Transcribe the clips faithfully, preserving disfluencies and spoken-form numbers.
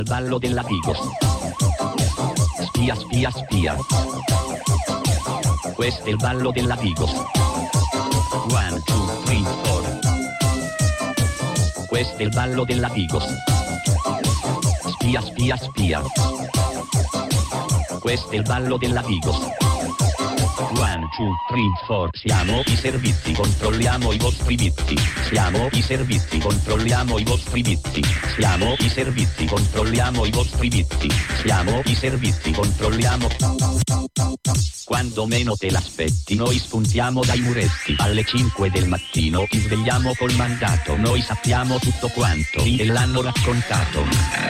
Il ballo della Vigos. Spia, spia, spia. Questo è il ballo della Vigos. One, two, three, four. Questo è il ballo della Vigos. Spia, spia, spia. Questo è il ballo della Vigos. One, two, three, four. Siamo i servizi, controlliamo i vostri vizi. Siamo i servizi, controlliamo i vostri vizi. Siamo i servizi, controlliamo i vostri vizi. Siamo i servizi, controlliamo. Quando meno te l'aspetti, noi spuntiamo dai muretti. Alle cinque del mattino ti svegliamo col mandato. Noi sappiamo tutto quanto e l'hanno raccontato.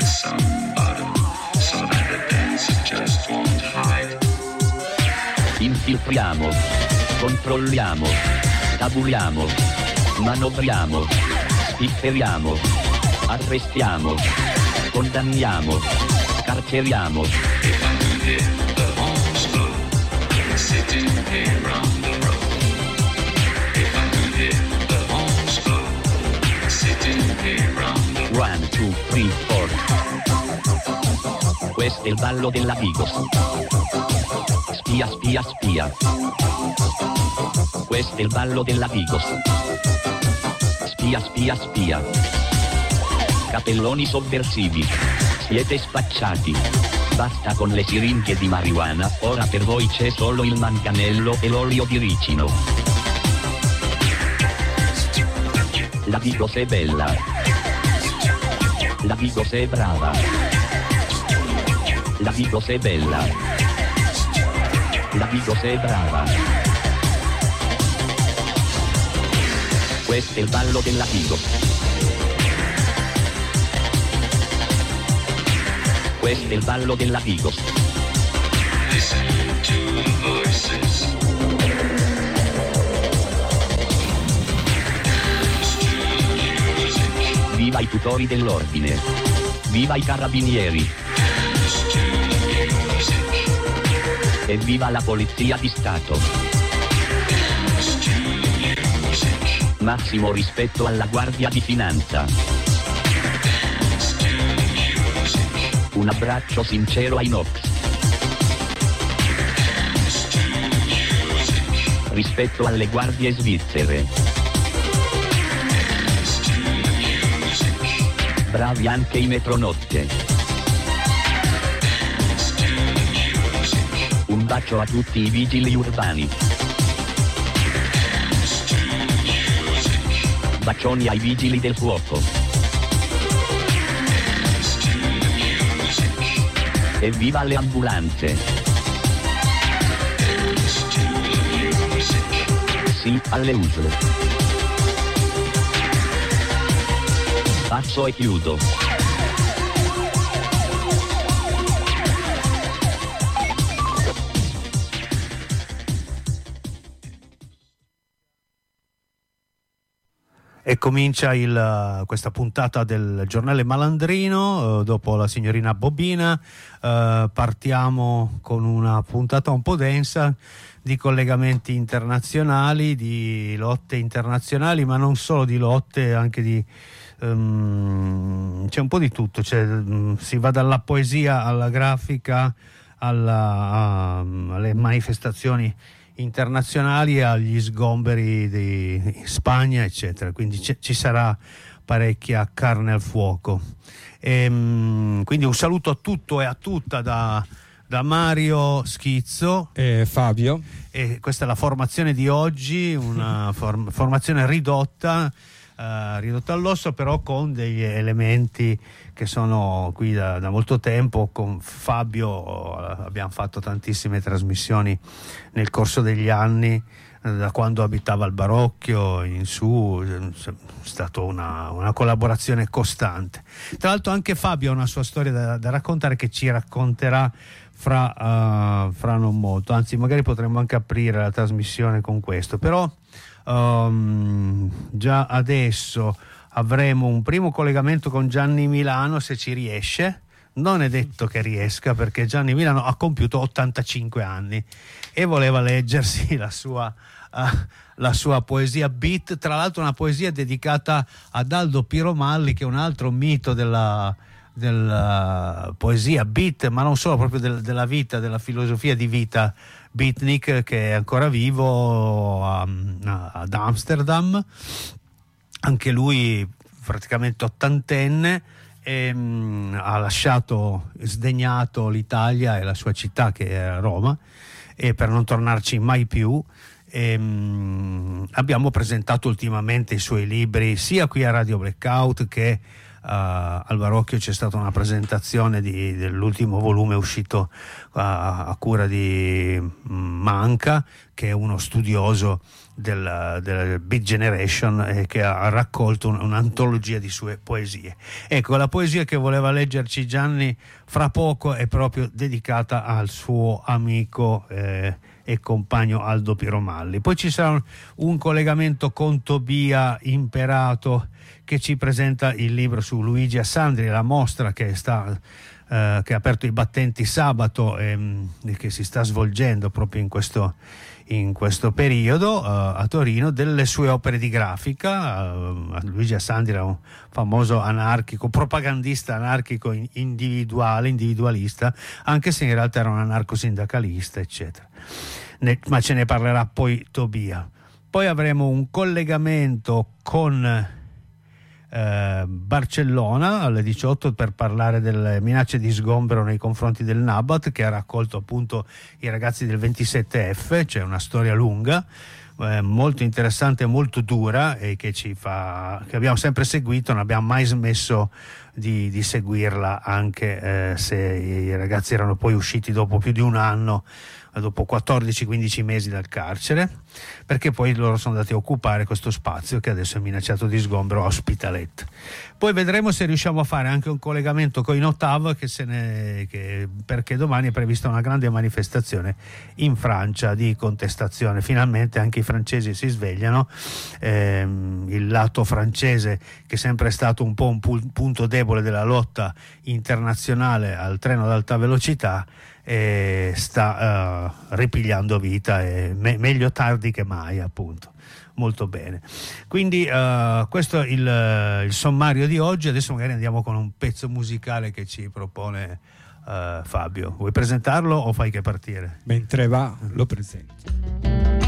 Infiltriamo, controlliamo, tabuliamo, manovriamo, spifferiamo, arrestiamo, condanniamo, carceriamo. One, two, three, four. Questo è il ballo della Vigos. Spia, spia, spia. Questo è il ballo della Vigos. Spia, spia, spia. Capelloni sovversivi. Siete spacciati. Basta con le siringhe di marijuana, ora per voi c'è solo il manganello e l'olio di ricino. La Vigos è bella. La Vigos è brava. La Vigos è bella. La Vigos è brava. Questo è il ballo della Vigos. Questo è il ballo della Vigos. Viva i tutori dell'ordine. Viva i carabinieri. E viva la polizia di Stato. Massimo rispetto alla Guardia di Finanza. Un abbraccio sincero ai Nox. Rispetto alle guardie svizzere. Bravi anche i metronotte. Un bacio a tutti i vigili urbani. Bacioni ai vigili del fuoco. Evviva le ambulanze. Sì, alle U S L. Passo e chiudo. E comincia il, questa puntata del giornale Malandrino, eh, dopo la signorina Bobina. Eh, partiamo con una puntata un po' densa di collegamenti internazionali, di lotte internazionali, ma non solo di lotte, anche di um, c'è un po' di tutto, cioè, um, si va dalla poesia alla grafica, alla, a, alle manifestazioni internazionali e agli sgomberi di Spagna, eccetera. Quindi c- ci sarà parecchia carne al fuoco. E, um, quindi un saluto a tutto e a tutta da, da Mario Schizzo e Fabio. E questa è la formazione di oggi, una form- formazione ridotta, uh, ridotta all'osso, però con degli elementi che sono qui da, da molto tempo. Con Fabio abbiamo fatto tantissime trasmissioni nel corso degli anni, da quando abitava al Barocchio in su, è stata una, una collaborazione costante. Tra l'altro anche Fabio ha una sua storia da, da raccontare, che ci racconterà fra, uh, fra non molto, anzi magari potremmo anche aprire la trasmissione con questo, però um, già adesso avremo un primo collegamento con Gianni Milano, se ci riesce. Non è detto che riesca, perché Gianni Milano ha compiuto ottantacinque anni e voleva leggersi la sua, uh, la sua poesia beat, tra l'altro una poesia dedicata ad Aldo Piromalli, che è un altro mito della, della poesia beat, ma non solo, proprio del, della vita, della filosofia di vita beatnik, che è ancora vivo a, ad Amsterdam, anche lui praticamente ottantenne, e, mh, ha lasciato, sdegnato l'Italia e la sua città, che è Roma, e per non tornarci mai più. E, mh, abbiamo presentato ultimamente i suoi libri sia qui a Radio Blackout che uh, al Barocchio. C'è stata una presentazione di, dell'ultimo volume uscito uh, a cura di Manca, che è uno studioso del, del Beat Generation e che ha raccolto un, un'antologia di sue poesie. Ecco, la poesia che voleva leggerci Gianni fra poco è proprio dedicata al suo amico eh, e compagno Aldo Piromalli. Poi ci sarà un, un collegamento con Tobia Imperato, che ci presenta il libro su Luigi Assandri, la mostra che sta eh, che ha aperto i battenti sabato e, e che si sta svolgendo proprio in questo in questo periodo uh, a Torino, delle sue opere di grafica. uh, Luigi Assandri era un famoso anarchico, propagandista anarchico individuale, individualista, anche se in realtà era un anarco-sindacalista, eccetera. Ne, ma ce ne parlerà poi Tobia. Poi avremo un collegamento con Eh, Barcellona alle diciotto per parlare delle minacce di sgombero nei confronti del Nabat, che ha raccolto appunto i ragazzi del ventisette F. C'è una storia lunga, eh, molto interessante e molto dura, e che ci fa, che abbiamo sempre seguito, non abbiamo mai smesso di, di seguirla, anche eh, se i ragazzi erano poi usciti dopo più di un anno, dopo quattordici quindici mesi dal carcere, perché poi loro sono andati a occupare questo spazio che adesso è minacciato di sgombero a Hospitalet. Poi vedremo se riusciamo a fare anche un collegamento con i Notav, che se ne, che, perché domani è prevista una grande manifestazione in Francia di contestazione. Finalmente anche i francesi si svegliano, ehm, il lato francese, che sempre è stato un po' un pu- punto debole della lotta internazionale al treno ad alta velocità, e sta uh, ripigliando vita, e me- meglio tardi che mai, appunto. Molto bene, quindi uh, questo è il, il sommario di oggi. Adesso magari andiamo con un pezzo musicale che ci propone uh, Fabio. Vuoi presentarlo o fai che partire? Mentre va, lo presento.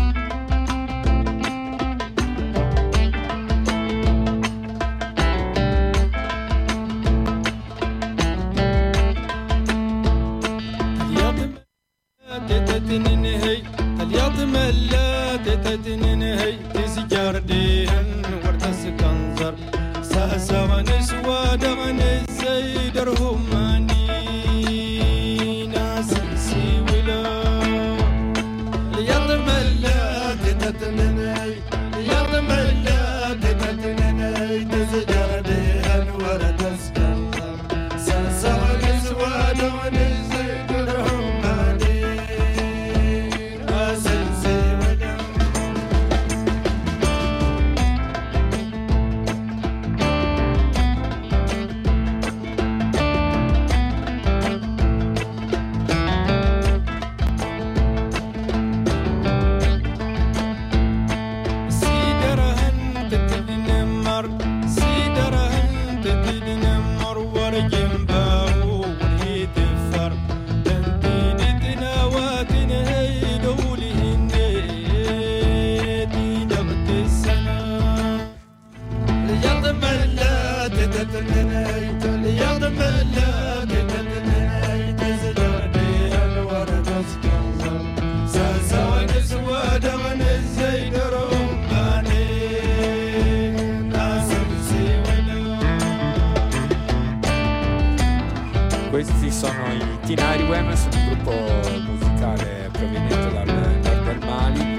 Questi sono i Tinari Women, sono un gruppo musicale proveniente dal nord del Mali.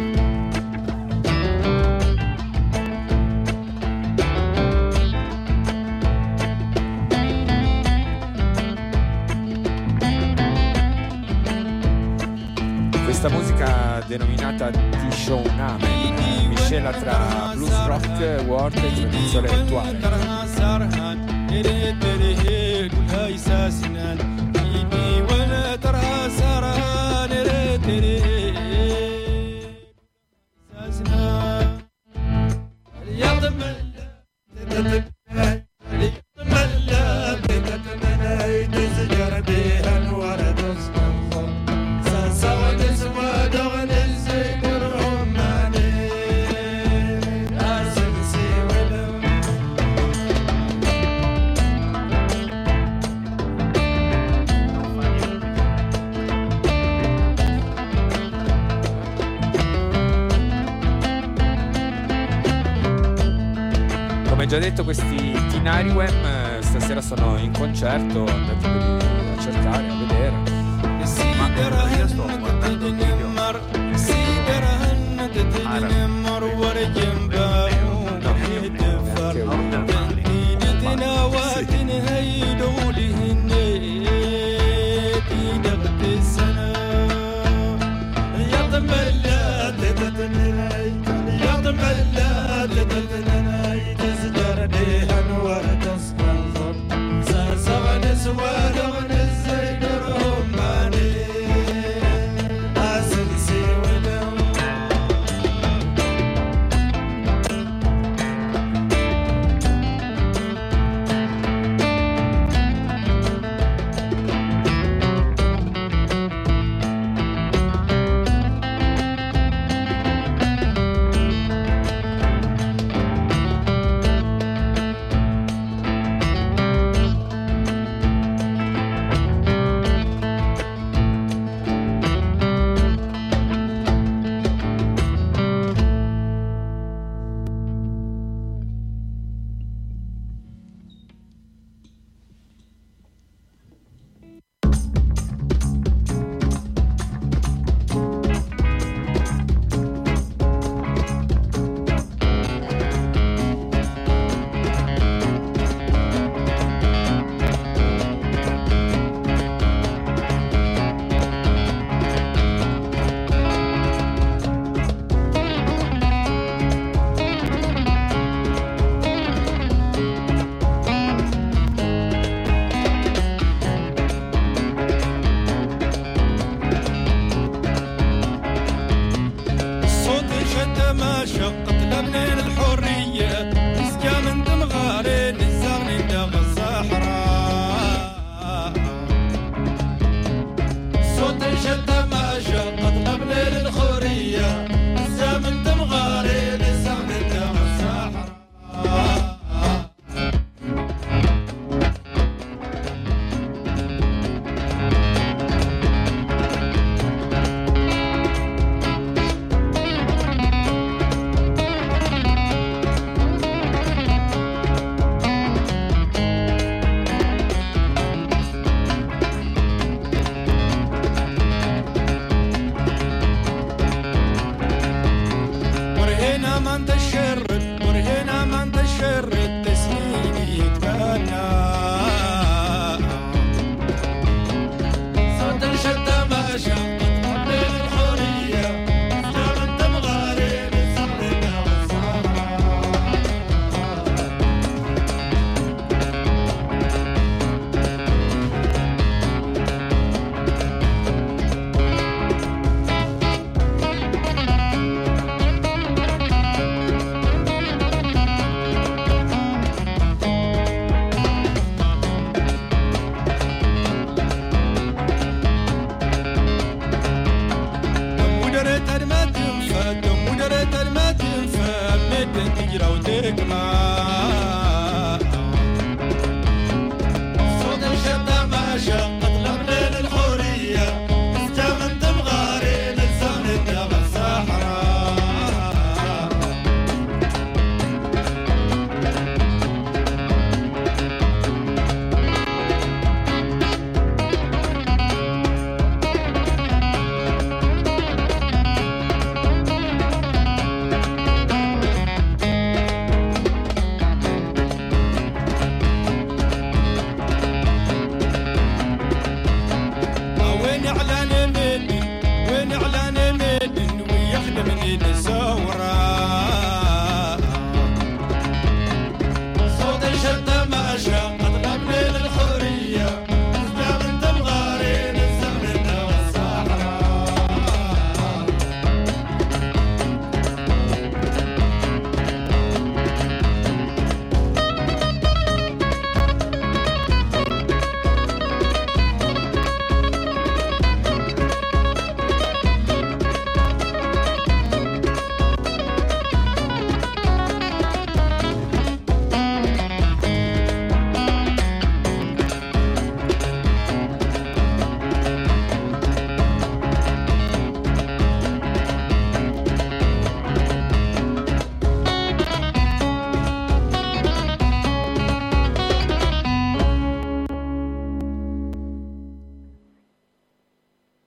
Questa musica denominata Tishouname, miscela tra blues rock, world e tradizione rituale. come già detto, questi Tinariwen stasera sono in concerto, andatevi a cercare, a vedere. Ma io sto guardando il video.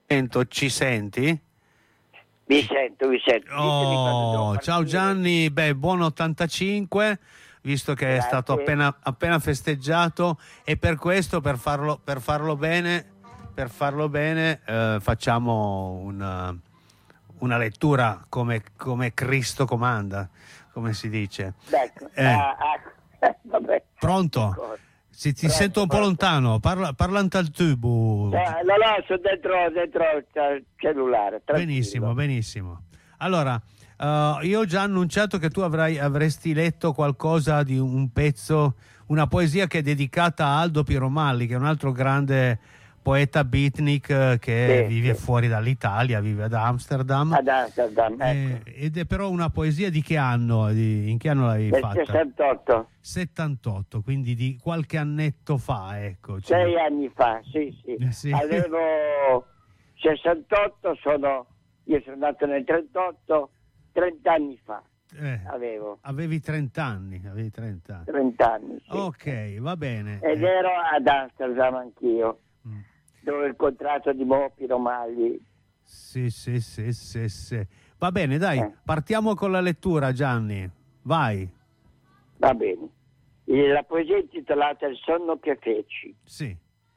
Sento, ci senti? Vi sento, vi sento. Ditemi quando devo Oh, ciao partire. Gianni, beh, buon ottantacinque, visto che è Grazie. stato appena, appena festeggiato, e per questo, per farlo, per farlo bene, per farlo bene eh, facciamo una, una lettura come, come Cristo comanda, come si dice. Ecco. Eh. Ah, ah, vabbè. Pronto? D'accordo. Si, ti Pronto, sento un po' pronto. lontano, parla, parlando al tubo. Eh, no, no, sono dentro, dentro il cellulare. tranquillo. Benissimo, benissimo. Allora, eh, io ho già annunciato che tu avrai, avresti letto qualcosa di un pezzo, una poesia che è dedicata a Aldo Piromalli, che è un altro grande poeta beatnik eh, che Sì, vive sì. fuori dall'Italia, vive ad Amsterdam. Ad Amsterdam, ecco. Eh, ed è però una poesia di che anno? Di- in che anno l'avevi Del fatta? sessantotto, settantotto, quindi di qualche annetto fa, ecco. cioè- sei anni fa, sì, sì. Eh, sì. Avevo sessantotto, sono, io sono nato nel trentotto, trenta anni fa eh, avevo, avevi trenta anni, avevi trenta anni. trenta anni, sì. Ok, va bene. Ed Eh, ero ad Amsterdam anch'io, mm. dove ho incontrato di Mo Piromalli. Sì, sì, sì, sì, sì. Va bene, dai, Eh. partiamo con la lettura, Gianni. Vai. Va bene. E la poesia è intitolata Il sonno che feci. Sì.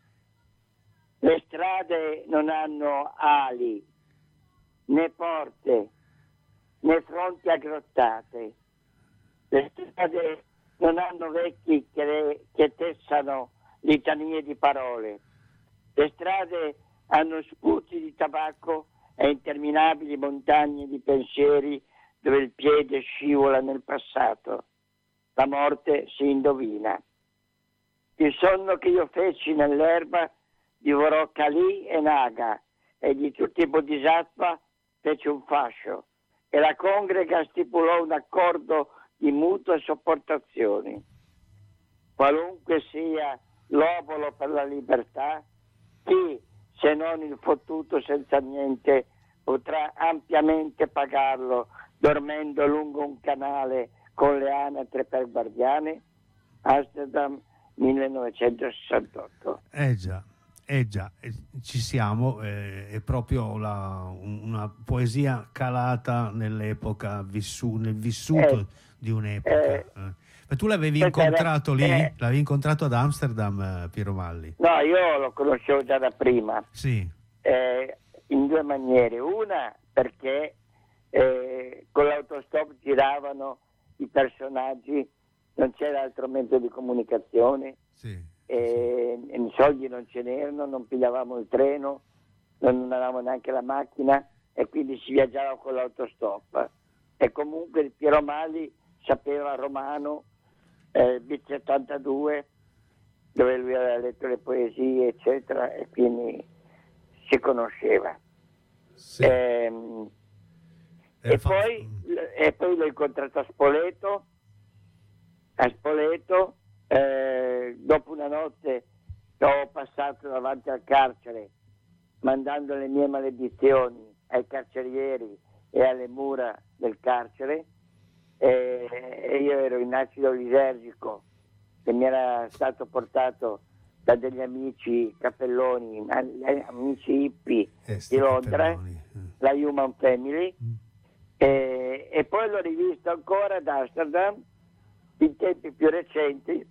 Le strade non hanno ali, né porte, né fronti aggrottate. Le strade non hanno vecchi che, che tessano litanie di parole. Le strade hanno sputi di tabacco e interminabili montagne di pensieri dove il piede scivola nel passato. La morte si indovina. Il sonno che io feci nell'erba divorò Kali e Naga, e di tutti i bodhisattva fece un fascio, e la congrega stipulò un accordo di mutua sopportazioni. Qualunque sia l'obolo per la libertà, chi, se non il fottuto senza niente, potrà ampiamente pagarlo dormendo lungo un canale con le anatre per guardiane? Amsterdam millenovecentosessantotto. Eh già, eh già, eh, ci siamo, eh, è proprio la- un- una poesia calata nell'epoca, vissu- nel vissuto Eh, di un'epoca. eh, eh. Ma tu l'avevi questa era- incontrato lì? eh. L'avevi incontrato ad Amsterdam, eh, Piromalli? No, io lo conoscevo già da prima, Sì, eh, in due maniere. Una perché eh, con l'autostop giravano i personaggi, non c'era altro mezzo di comunicazione, sì. e, e i soldi non ce n'erano, non pigliavamo il treno, non avevamo neanche la macchina, e quindi si viaggiava con l'autostop. E comunque il Piromalli sapeva romano, eh, B settantadue, dove lui aveva letto le poesie, eccetera, e quindi si conosceva. Sì. Ehm, Eh, e, fa- poi, e poi l'ho incontrato a Spoleto, a Spoleto, eh, dopo una notte che ho passato davanti al carcere mandando le mie maledizioni ai carcerieri e alle mura del carcere, e, e io ero in acido lisergico che mi era stato portato da degli amici cappelloni, amici hippie eh, sti di Londra, cappelloni, eh. la Human Family, Mm. e, e poi l'ho rivisto ancora ad Amsterdam in tempi più recenti,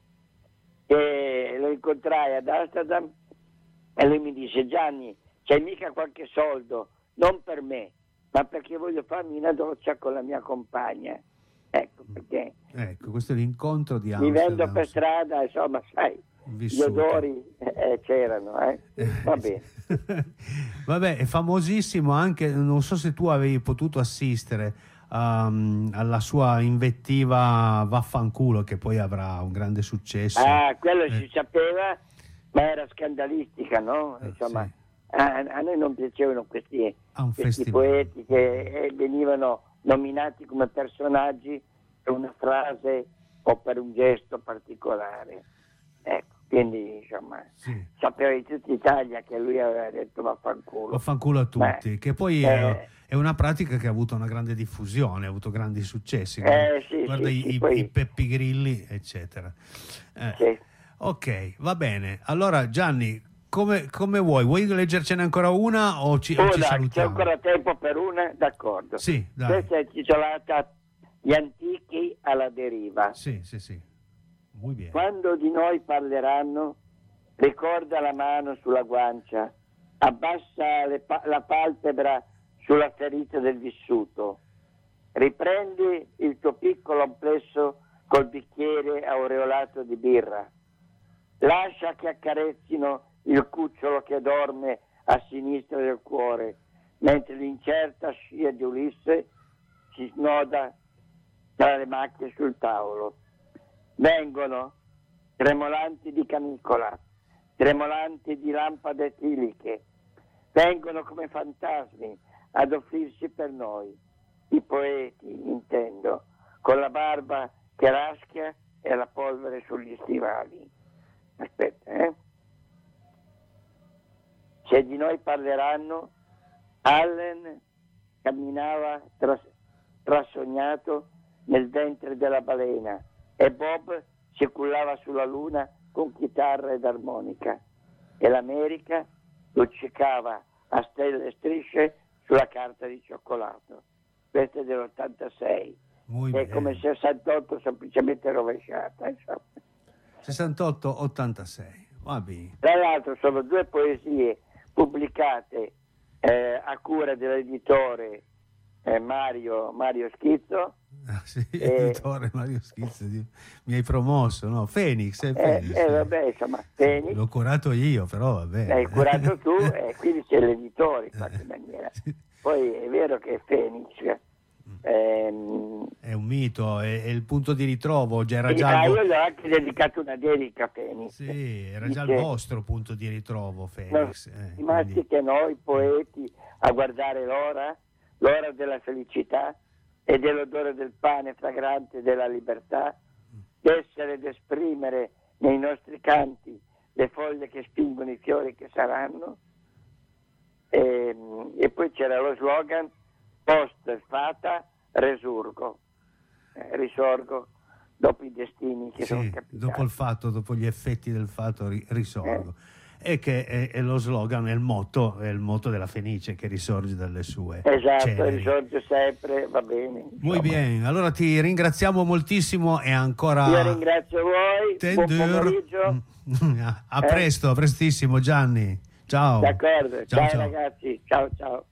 e lo incontrai ad Amsterdam e lui mi disse: Gianni, c'hai mica qualche soldo? Non per me, ma perché voglio farmi una doccia con la mia compagna. Ecco perché Ecco, questo è l'incontro di Amsterdam. vivendo per strada, insomma, sai, Vissuto. gli odori eh, c'erano, eh? Va bene. Vabbè, è famosissimo anche, non so se tu avevi potuto assistere um, alla sua invettiva Vaffanculo, che poi avrà un grande successo. Ah, quello Eh. si sapeva, ma era scandalistica, no? Eh, Insomma, sì. a, a noi non piacevano questi, A un questi festival. poeti che eh, venivano nominati come personaggi per una frase o per un gesto particolare. Ecco, quindi insomma, Sì. sapeva di tutta Italia che lui aveva detto vaffanculo. Vaffanculo a tutti, Beh, che poi eh, è, è una pratica che ha avuto una grande diffusione, ha avuto grandi successi. Eh, sì, Guarda sì, i, sì, i- poi- i Peppi Grilli, eccetera. Eh, Sì. Ok, va bene. Allora Gianni, come, come vuoi? Vuoi leggercene ancora una o ci, Oh, o ci dai, c'è salutiamo? ancora tempo per una? D'accordo. Sì, dai. Questa è titolata Gli antichi alla deriva. Sì, sì, sì. Muy bien. Quando di noi parleranno, ricorda la mano sulla guancia, abbassa le pa- la palpebra sulla ferita del vissuto, riprendi il tuo piccolo amplesso col bicchiere aureolato di birra, lascia che accarezzino il cucciolo che dorme a sinistra del cuore, mentre l'incerta scia di Ulisse si snoda tra le macchie sul tavolo. Vengono tremolanti di canicola, tremolanti di lampade etiliche, vengono come fantasmi ad offrirsi per noi, i poeti, intendo, con la barba che raschia e la polvere sugli stivali. Aspetta, eh? Se di noi parleranno, Allen camminava tras- trasognato nel ventre della balena e Bob si cullava sulla luna con chitarra ed armonica e l'America luccicava a stelle e strisce sulla carta di cioccolato. Questo è dell'ottantasei, Muy è bien. come sessantotto semplicemente rovesciata, insomma. sessantotto ottantasei, va bene. Tra l'altro sono due poesie pubblicate eh, a cura dell'editore eh, Mario, Mario Schizzo. Ah, sì, Eh, editore Mario Schizzo, di- mi hai promosso, no? Phoenix, è Eh, Phoenix. eh, vabbè, insomma, Feni, L'ho curato io, però va bene. l'hai curato tu e quindi sei l'editore in qualche maniera. Poi è vero che Phoenix ehm, È un mito, è, è il punto di ritrovo, già era sì, già ah, il io vo- gli ho anche dedicato una dedica a Phoenix. sì, era già il Dice, vostro punto di ritrovo, "No, Phoenix. eh, rimasti quindi- che noi poeti a guardare l'ora, l'ora della felicità e dell'odore del pane fragrante della libertà, d'essere ed esprimere nei nostri canti le foglie che spingono i fiori che saranno. E, e poi c'era lo slogan post fata resurgo, eh, risorgo dopo i destini che sono Sì, capitati. dopo il fatto, dopo gli effetti del fatto ri- risorgo. E che è, è lo slogan, è il motto, è il motto della Fenice che risorge dalle sue Esatto, ceneri. risorge sempre, va bene. Muy insomma. bien, allora ti ringraziamo moltissimo e ancora Io ringrazio voi, buon Tendur. pomeriggio. a a Eh? presto, a prestissimo Gianni. Ciao. D'accordo, Ciao, ciao, ciao. ragazzi, ciao ciao.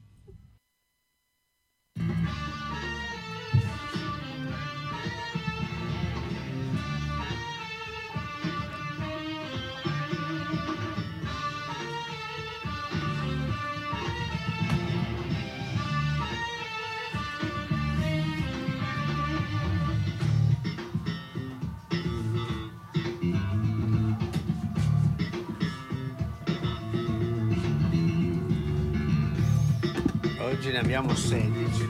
Oggi ne abbiamo sedici.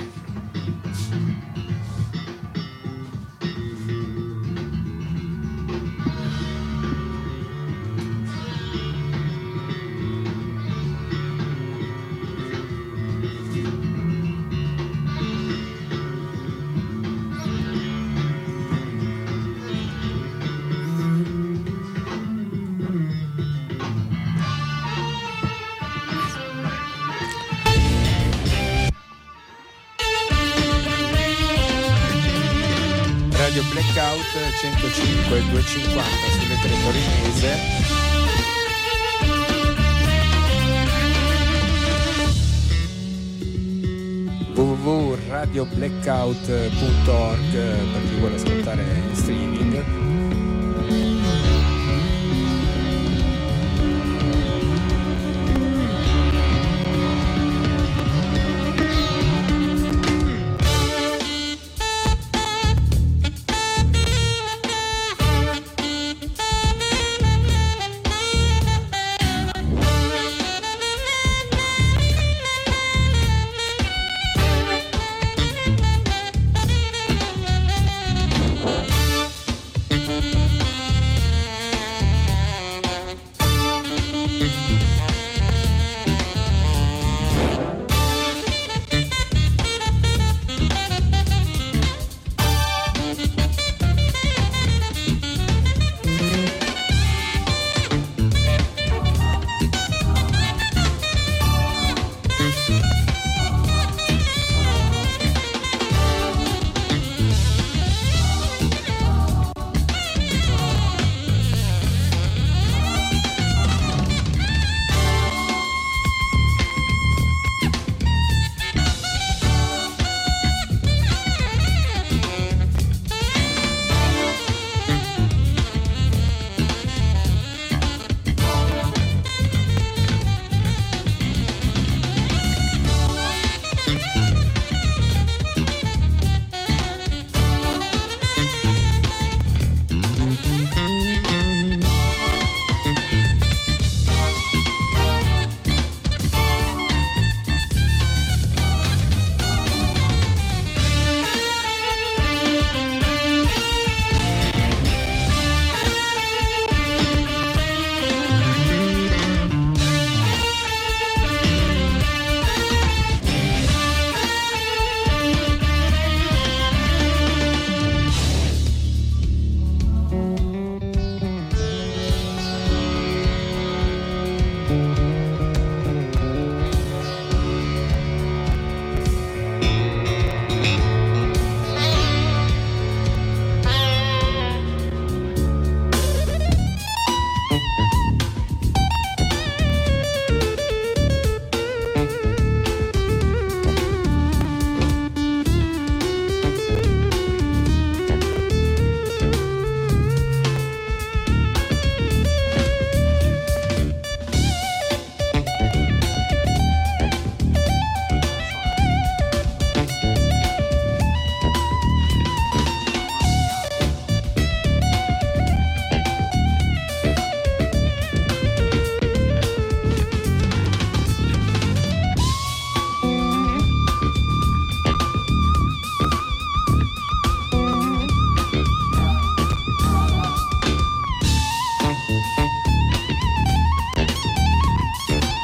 Radio Blackout centocinque duecentocinquanta sulle tre torinese. w w w punto radio blackout punto org per chi vuole ascoltare in streaming.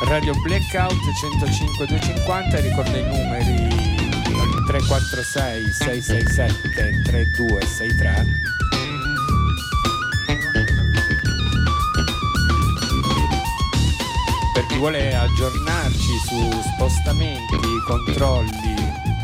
Radio Blackout centocinque duecentocinquanta, ricorda i numeri tre quattro sei sei sei sette tre due sei tre. Per chi vuole aggiornarci su spostamenti, controlli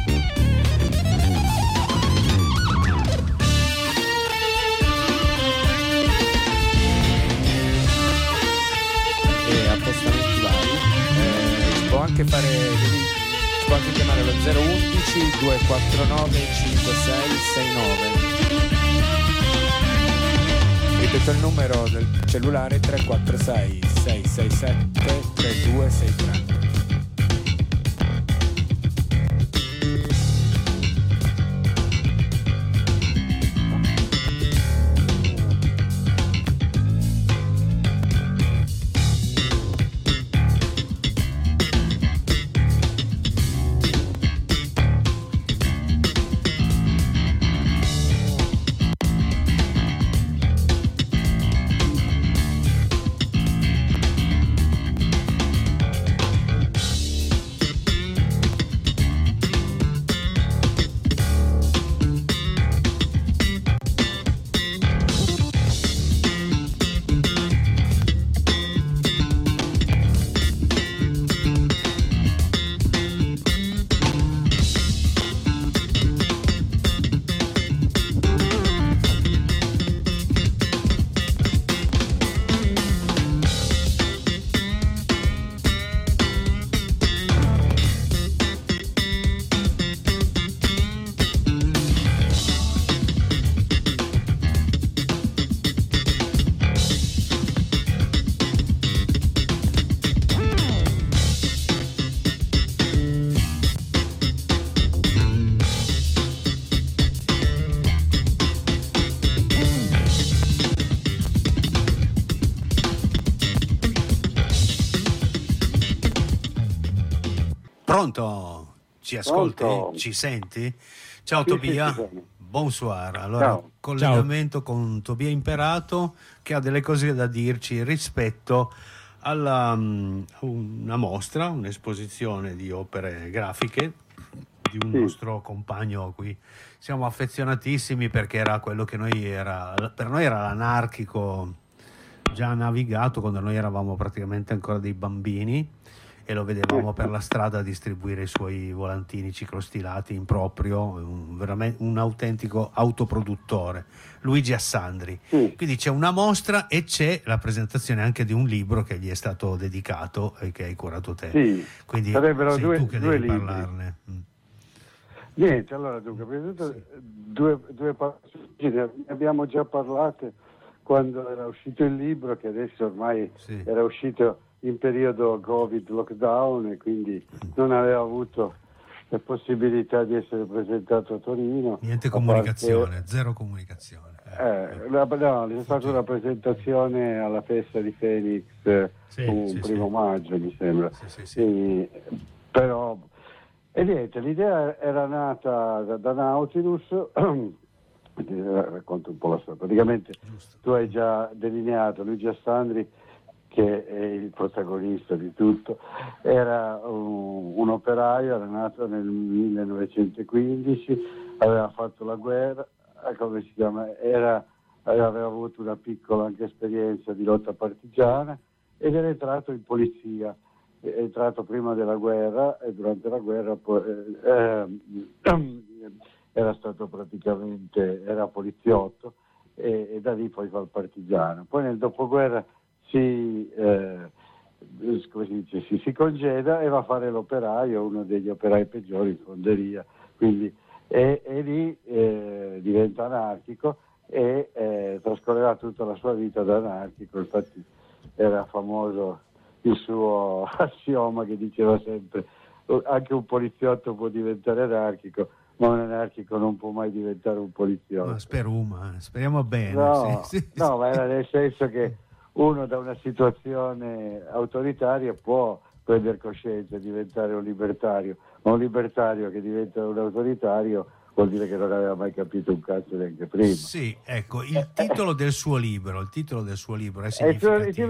e appostamenti vari, eh, si può anche fare, si può anche chiamare lo zero undici due quattro nove cinque sei sei nove. Ripeto il numero del cellulare tre quattro sei sei sei sette tre due sei tre. Pronto? Ci ascolti? Pronto? Ci senti? Ciao Sì, Tobia, sì, sì. bonsoir. Allora, Ciao. collegamento con Tobia Imperato che ha delle cose da dirci rispetto alla um, una mostra, un'esposizione di opere grafiche di un Sì. nostro compagno a cui siamo affezionatissimi perché era quello che noi era, per noi era l'anarchico già navigato quando noi eravamo praticamente ancora dei bambini e lo vedevamo per la strada distribuire i suoi volantini ciclostilati in proprio, un, veramente un autentico autoproduttore, Luigi Assandri. Sì. Quindi c'è una mostra e c'è la presentazione anche di un libro che gli è stato dedicato e che hai curato te. Sì, Quindi sarebbero sei due- tu che due devi libri. parlarne. Mm. Niente, allora dunque, prima di tutto, due, due passaggi, ne abbiamo già parlato quando era uscito il libro, che adesso ormai Sì. era uscito in periodo Covid lockdown e quindi non aveva avuto la possibilità di essere presentato a Torino. Niente a comunicazione, parte- zero comunicazione. Eh, Eh, la, no, c'è stata una presentazione alla festa di Phoenix eh, Sì, un sì, primo sì. maggio mi sembra. Sì, sì, sì. E, però e niente, l'idea era nata da, da Nautilus. Ti racconto un po' la storia. Praticamente Giusto. tu hai già delineato Luigi Assandri, che è il protagonista di tutto, era un, un operaio, era nato nel millenovecentoquindici, aveva fatto la guerra, come si chiama, era, aveva avuto una piccola anche esperienza di lotta partigiana ed era entrato in polizia. È entrato prima della guerra e durante la guerra poi, eh, eh, era stato praticamente, era poliziotto e, e da lì poi fa il partigiano. Poi nel dopoguerra si, eh, come si dice, si, si congeda e va a fare l'operaio, uno degli operai peggiori in fonderia, quindi, e, e lì eh, diventa anarchico e eh, trascorrerà tutta la sua vita da anarchico. Infatti era famoso il suo assioma che diceva sempre: anche un poliziotto può diventare anarchico, ma un anarchico non può mai diventare un poliziotto. Ma speruma, speriamo bene. No, sì, sì, no, sì. ma era nel senso che uno da una situazione autoritaria può prendere coscienza e diventare un libertario, ma un libertario che diventa un autoritario vuol dire che non aveva mai capito un cazzo neanche prima. Sì, ecco, il titolo del suo libro, il titolo del suo libro è E il, suo, il significativo. titolo-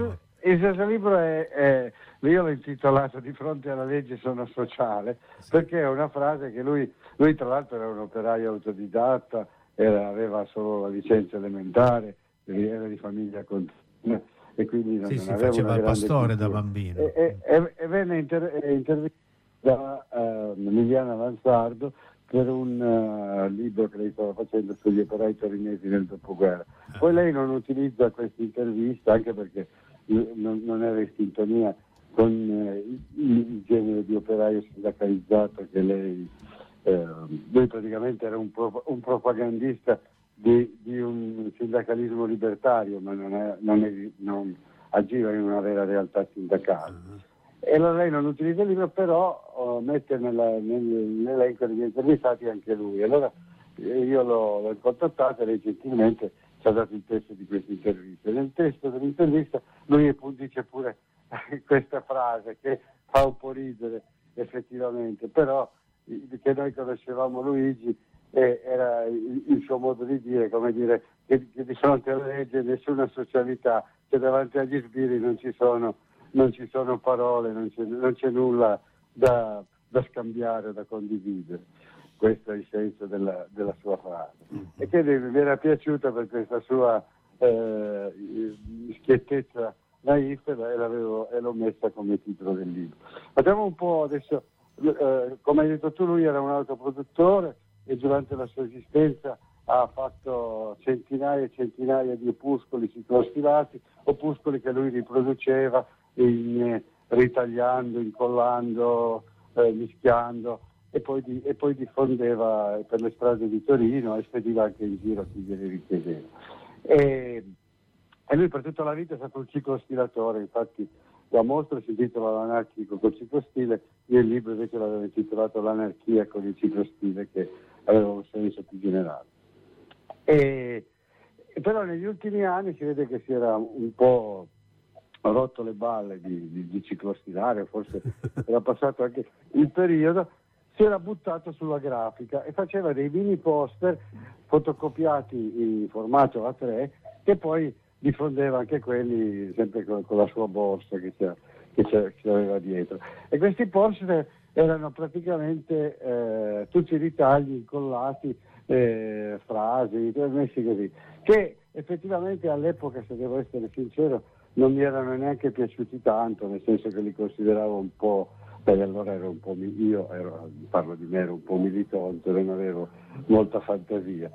il stesso libro è, è io l'ho intitolato Di fronte alla legge sono sociale, sì. Perché è una frase che lui, lui tra l'altro era un operaio autodidatta, era, aveva solo la licenza elementare, era di famiglia continua e quindi non, sì, non sì, aveva faceva una il grande pastore cultura. da bambino. E, e, e, e venne inter, intervistato da uh, Liliana Lanzardo per un uh, libro che lei stava facendo sugli operai torinesi nel dopoguerra. Poi lei non utilizza questa intervista anche perché non, non era in sintonia con eh, il, il genere di operaio sindacalizzato che lei eh, lui praticamente era un, pro, un propagandista di, di un sindacalismo libertario, ma non, è, non, è, non agiva in una vera realtà sindacale. Uh-huh. E allora lei non utilizza il libro, però oh, mette nella, nel, nell'elenco degli intervistati anche lui. Allora io l'ho, l'ho contattato e lei gentilmente ci ha dato il testo di questa intervista. Nel testo dell'intervista lui dice pure questa frase che fa un po' ridere effettivamente, però che noi conoscevamo Luigi e era il, il suo modo di dire, come dire che, che di fronte alla legge nessuna socialità, che davanti agli sbirri non ci sono, non ci sono parole, non c'è, non c'è nulla da, da scambiare, da condividere. Questo è il senso della, della sua frase, e che mi era piaciuta per questa sua eh, schiettezza naif e l'avevo, e l'ho messa come titolo del libro. Vediamo un po' adesso, eh, come hai detto tu, lui era un autoproduttore e durante la sua esistenza ha fatto centinaia e centinaia di opuscoli ciclostilati, opuscoli che lui riproduceva in, eh, ritagliando, incollando, eh, mischiando, e poi, di, e poi diffondeva per le strade di Torino e spediva anche in giro a chi gliene richiedeva. E, e lui per tutta la vita è stato un ciclostilatore, infatti la mostra si intitola L'anarchico col ciclostile, io il libro invece l'avevo intitolato L'anarchia con il ciclostile, che aveva un senso più generale. E, e però negli ultimi anni si vede che si era un po' rotto le balle di, di, di ciclostilare, forse era passato anche il periodo, si era buttato sulla grafica e faceva dei mini poster fotocopiati in formato A tre che poi diffondeva anche quelli sempre con, con la sua borsa che, c'era, che, c'era, che aveva dietro. E questi poster erano praticamente eh, tutti i ritagli incollati, eh, frasi, messi così, che effettivamente all'epoca, se devo essere sincero, non mi erano neanche piaciuti tanto, nel senso che li consideravo un po', beh, allora ero un po', io ero, parlo di me, ero un po' militonto, non avevo molta fantasia.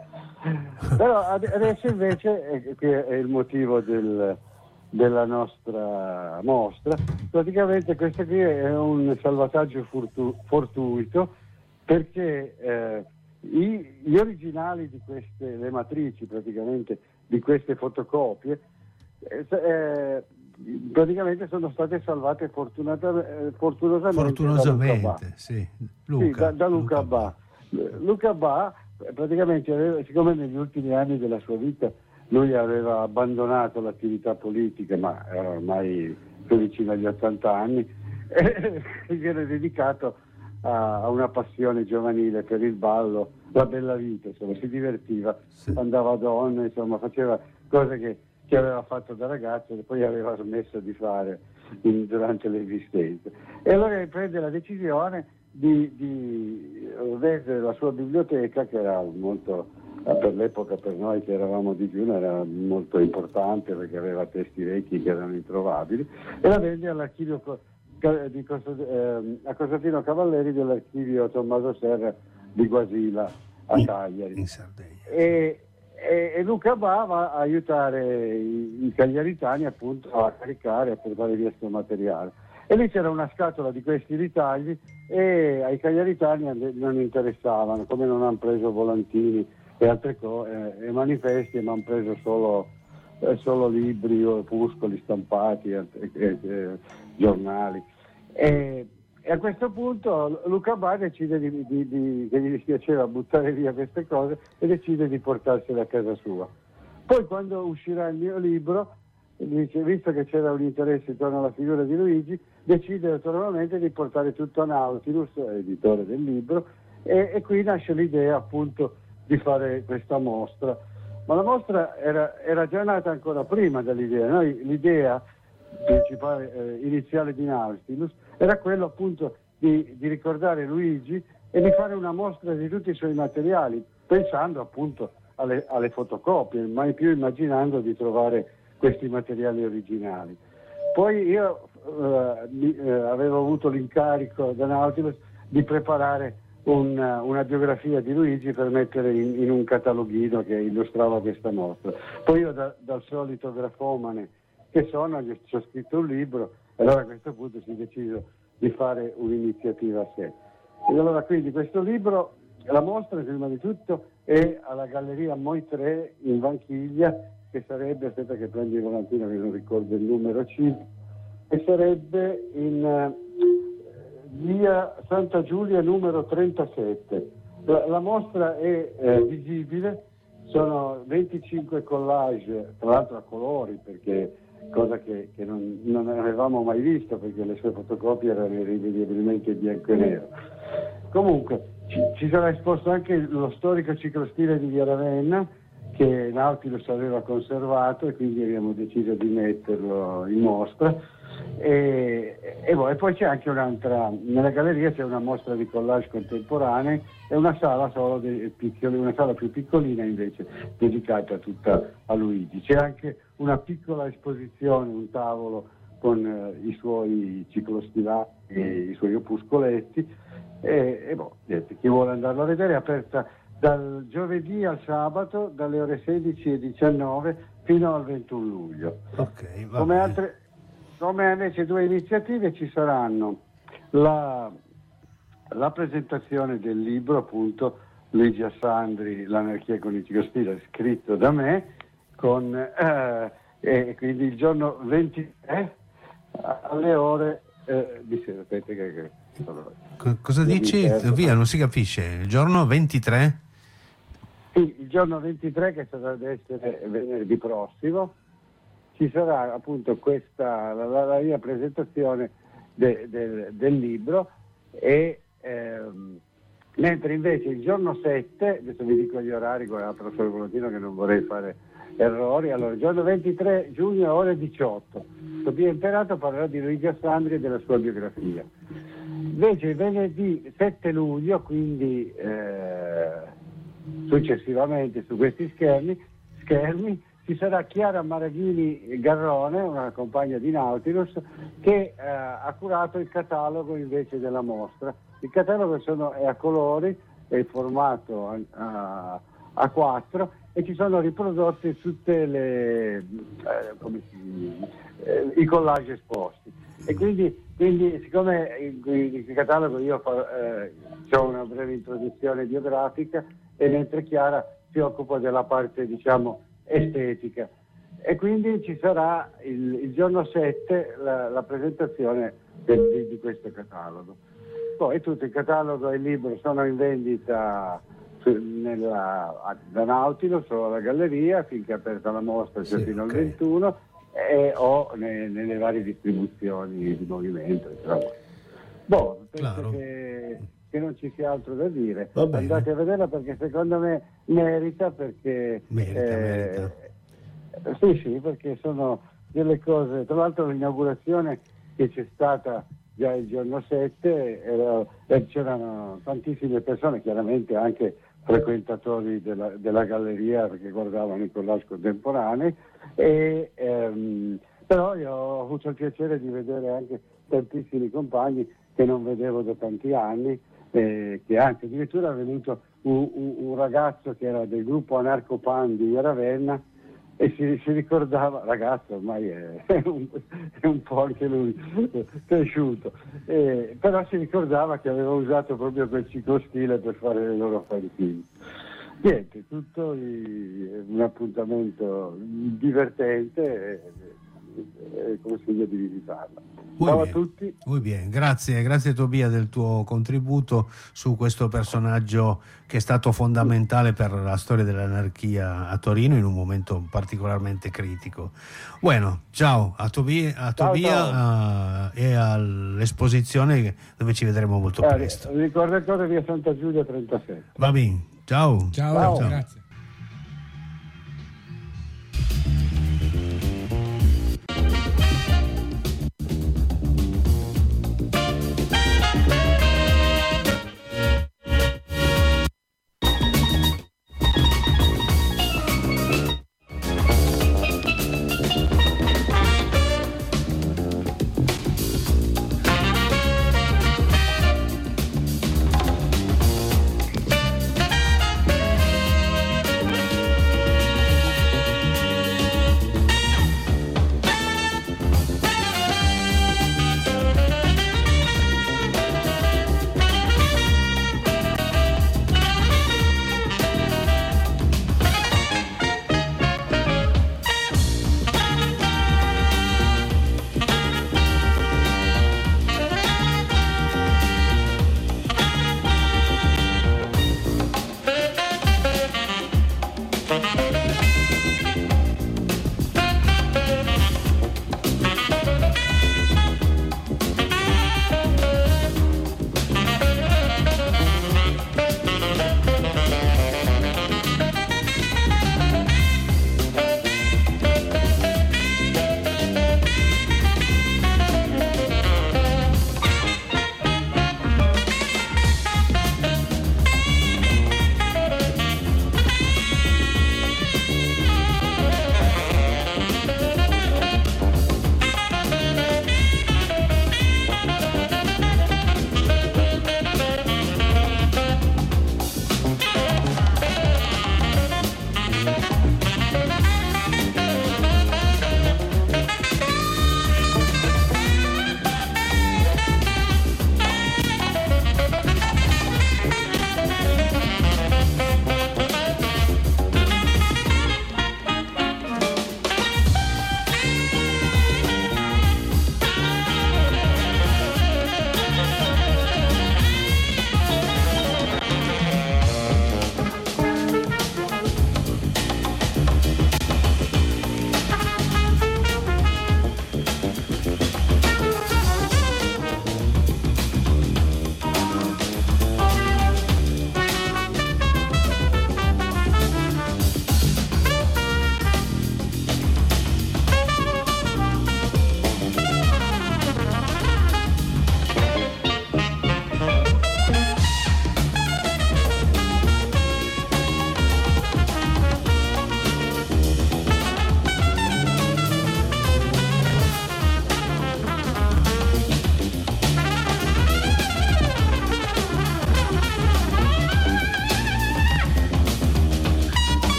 Però adesso invece, e qui è il motivo del, della nostra mostra, praticamente questo qui è un salvataggio fortu, fortuito, perché eh, i, gli originali di queste, le matrici praticamente di queste fotocopie, eh, eh, praticamente sono state salvate fortunatamente, fortunosamente, fortunosamente da Luca Ba. Sì, Luca, sì, da, da Luca, Luca Ba. Luca Ba praticamente aveva, siccome negli ultimi anni della sua vita lui aveva abbandonato l'attività politica, ma era ormai più vicino agli ottanta anni, e si viene dedicato a, a una passione giovanile per il ballo, la bella vita, insomma, si divertiva, sì. Andava a donne, insomma, faceva cose che che aveva fatto da ragazzo e poi aveva smesso di fare in, durante l'esistenza. E allora prende la decisione di, di vendere la sua biblioteca, che era molto, per l'epoca per noi che eravamo di digiuno, era molto importante perché aveva testi vecchi che erano introvabili, e la vende all'archivio di Costa, eh, a Costantino Cavalleri dell'archivio Tommaso Serra di Guasila a in, Cagliari. In Sardegna. E, e Luca Ba va a aiutare i, i cagliaritani appunto a caricare, a portare via questo materiale, e lì c'era una scatola di questi ritagli e ai cagliaritani non interessavano, come non hanno preso volantini e altre cose eh, e manifesti, ma hanno preso solo, eh, solo libri o opuscoli stampati e, e, e giornali, e, e a questo punto Luca Ba decide di, di, di, che gli dispiaceva buttare via queste cose e decide di portarsele a casa sua. Poi quando uscirà il mio libro, dice, visto che c'era un interesse intorno alla figura di Luigi, decide autonomamente di portare tutto a Nautilus, editore del libro, e, e qui nasce l'idea appunto di fare questa mostra. Ma la mostra era, era già nata ancora prima dell'idea. Noi l'idea principale eh, iniziale di Nautilus, era quello appunto di, di ricordare Luigi e di fare una mostra di tutti i suoi materiali, pensando appunto alle, alle fotocopie, mai più immaginando di trovare questi materiali originali. Poi io eh, mi, eh, avevo avuto l'incarico da Nautilus di preparare un, una biografia di Luigi per mettere in, in un cataloghino che illustrava questa mostra. Poi io da, dal solito grafomane che sono, gli ho scritto un libro e allora a questo punto si è deciso di fare un'iniziativa a sé. E allora quindi questo libro, la mostra prima di tutto è alla Galleria Moitré in Vanchiglia, che sarebbe, aspetta che prendi il volantino che non ricordo il numero cinque, e sarebbe in eh, via Santa Giulia numero trentasette. La, la mostra è eh, visibile, sono venticinque collage, tra l'altro a colori, perché cosa che, che non, non avevamo mai visto, perché le sue fotocopie erano irrimediabilmente in bianco e nero. Comunque ci, ci sarà esposto anche lo storico ciclostile di Via Ravenna, che Nautilus aveva conservato, e quindi abbiamo deciso di metterlo in mostra. E, e, e poi c'è anche un'altra, nella galleria c'è una mostra di collage contemporanei e una sala solo dei piccoli, una sala più piccolina invece dedicata tutta a Luigi. C'è anche una piccola esposizione, un tavolo con eh, i suoi ciclostilati e i suoi opuscoletti, e, e boh, niente, chi vuole andarlo a vedere è aperta dal giovedì al sabato dalle ore sedici e diciannove fino al ventuno luglio. Okay, va come bene. altre Come invece due iniziative ci saranno la, la presentazione del libro, appunto, Luigi Assandri, L'anarchia con il ciclostile, scritto da me, con, eh, e quindi il giorno ventitré alle ore eh, di sera. Aspetta che, che, Co- cosa dici? interno. Via, non si capisce. Il giorno ventitré? Sì, il giorno ventitré, che dovrebbe essere venerdì prossimo, ci sarà appunto questa la, la, la mia presentazione de, de, del libro, e ehm, mentre invece il giorno sette, adesso vi dico gli orari, guardate sul volantino che non vorrei fare errori. Allora, il giorno ventitré giugno ore diciotto Tobia Imperato parlerà di Luigi Assandri e della sua biografia. Invece il venerdì sette luglio, quindi eh, successivamente su questi schermi, schermi ci sarà Chiara Maraghini Garrone, una compagna di Nautilus, che eh, ha curato il catalogo invece della mostra. Il catalogo sono, è a colori, è formato a, a, a quattro, e ci sono riprodotte tutte le eh, come si, eh, i collage esposti. E quindi, quindi siccome il, il catalogo io fa, eh, ho una breve introduzione biografica, e mentre Chiara si occupa della parte, diciamo, estetica, e quindi ci sarà il, il giorno sette la, la presentazione del, di, di questo catalogo. Poi tutto il catalogo e il libro sono in vendita su, nella, da Nautilus o alla galleria finché è aperta la mostra, cioè Sì, fino ok. al ventuno, e, o ne, nelle varie distribuzioni di movimento, insomma. Boh, penso Claro. che, che non ci sia altro da dire. Va bene. Andate a vederla perché secondo me merita, perché Merita, eh, merita. sì, sì, perché sono delle cose. Tra l'altro l'inaugurazione che c'è stata già il giorno sette, era, eh, c'erano tantissime persone, chiaramente anche frequentatori della, della galleria, perché guardavano i collage contemporanei, e, ehm, però io ho avuto il piacere di vedere anche tantissimi compagni che non vedevo da tanti anni, eh, che anzi addirittura è venuto un, un, un ragazzo che era del gruppo Anarco Pan di Ravenna, e si, si ricordava, ragazzo ormai è, è, un, è un po' anche lui cresciuto, eh, però si ricordava che aveva usato proprio quel ciclostile per fare le loro fanzine. Niente, tutto i, un appuntamento divertente, e, e consiglio di visitarla. Muy Ciao a bien, tutti. muy bien. Grazie, grazie Tobia del tuo contributo su questo personaggio che è stato fondamentale per la storia dell'anarchia a Torino in un momento particolarmente critico. Bueno, ciao a Tobia, a Ciao, Tobia ciao. eh, e all'esposizione dove ci vedremo molto Eh, presto. ricordatore via Santa Giulia trentasette. Va bene, ciao. Ciao, Ciao. grazie.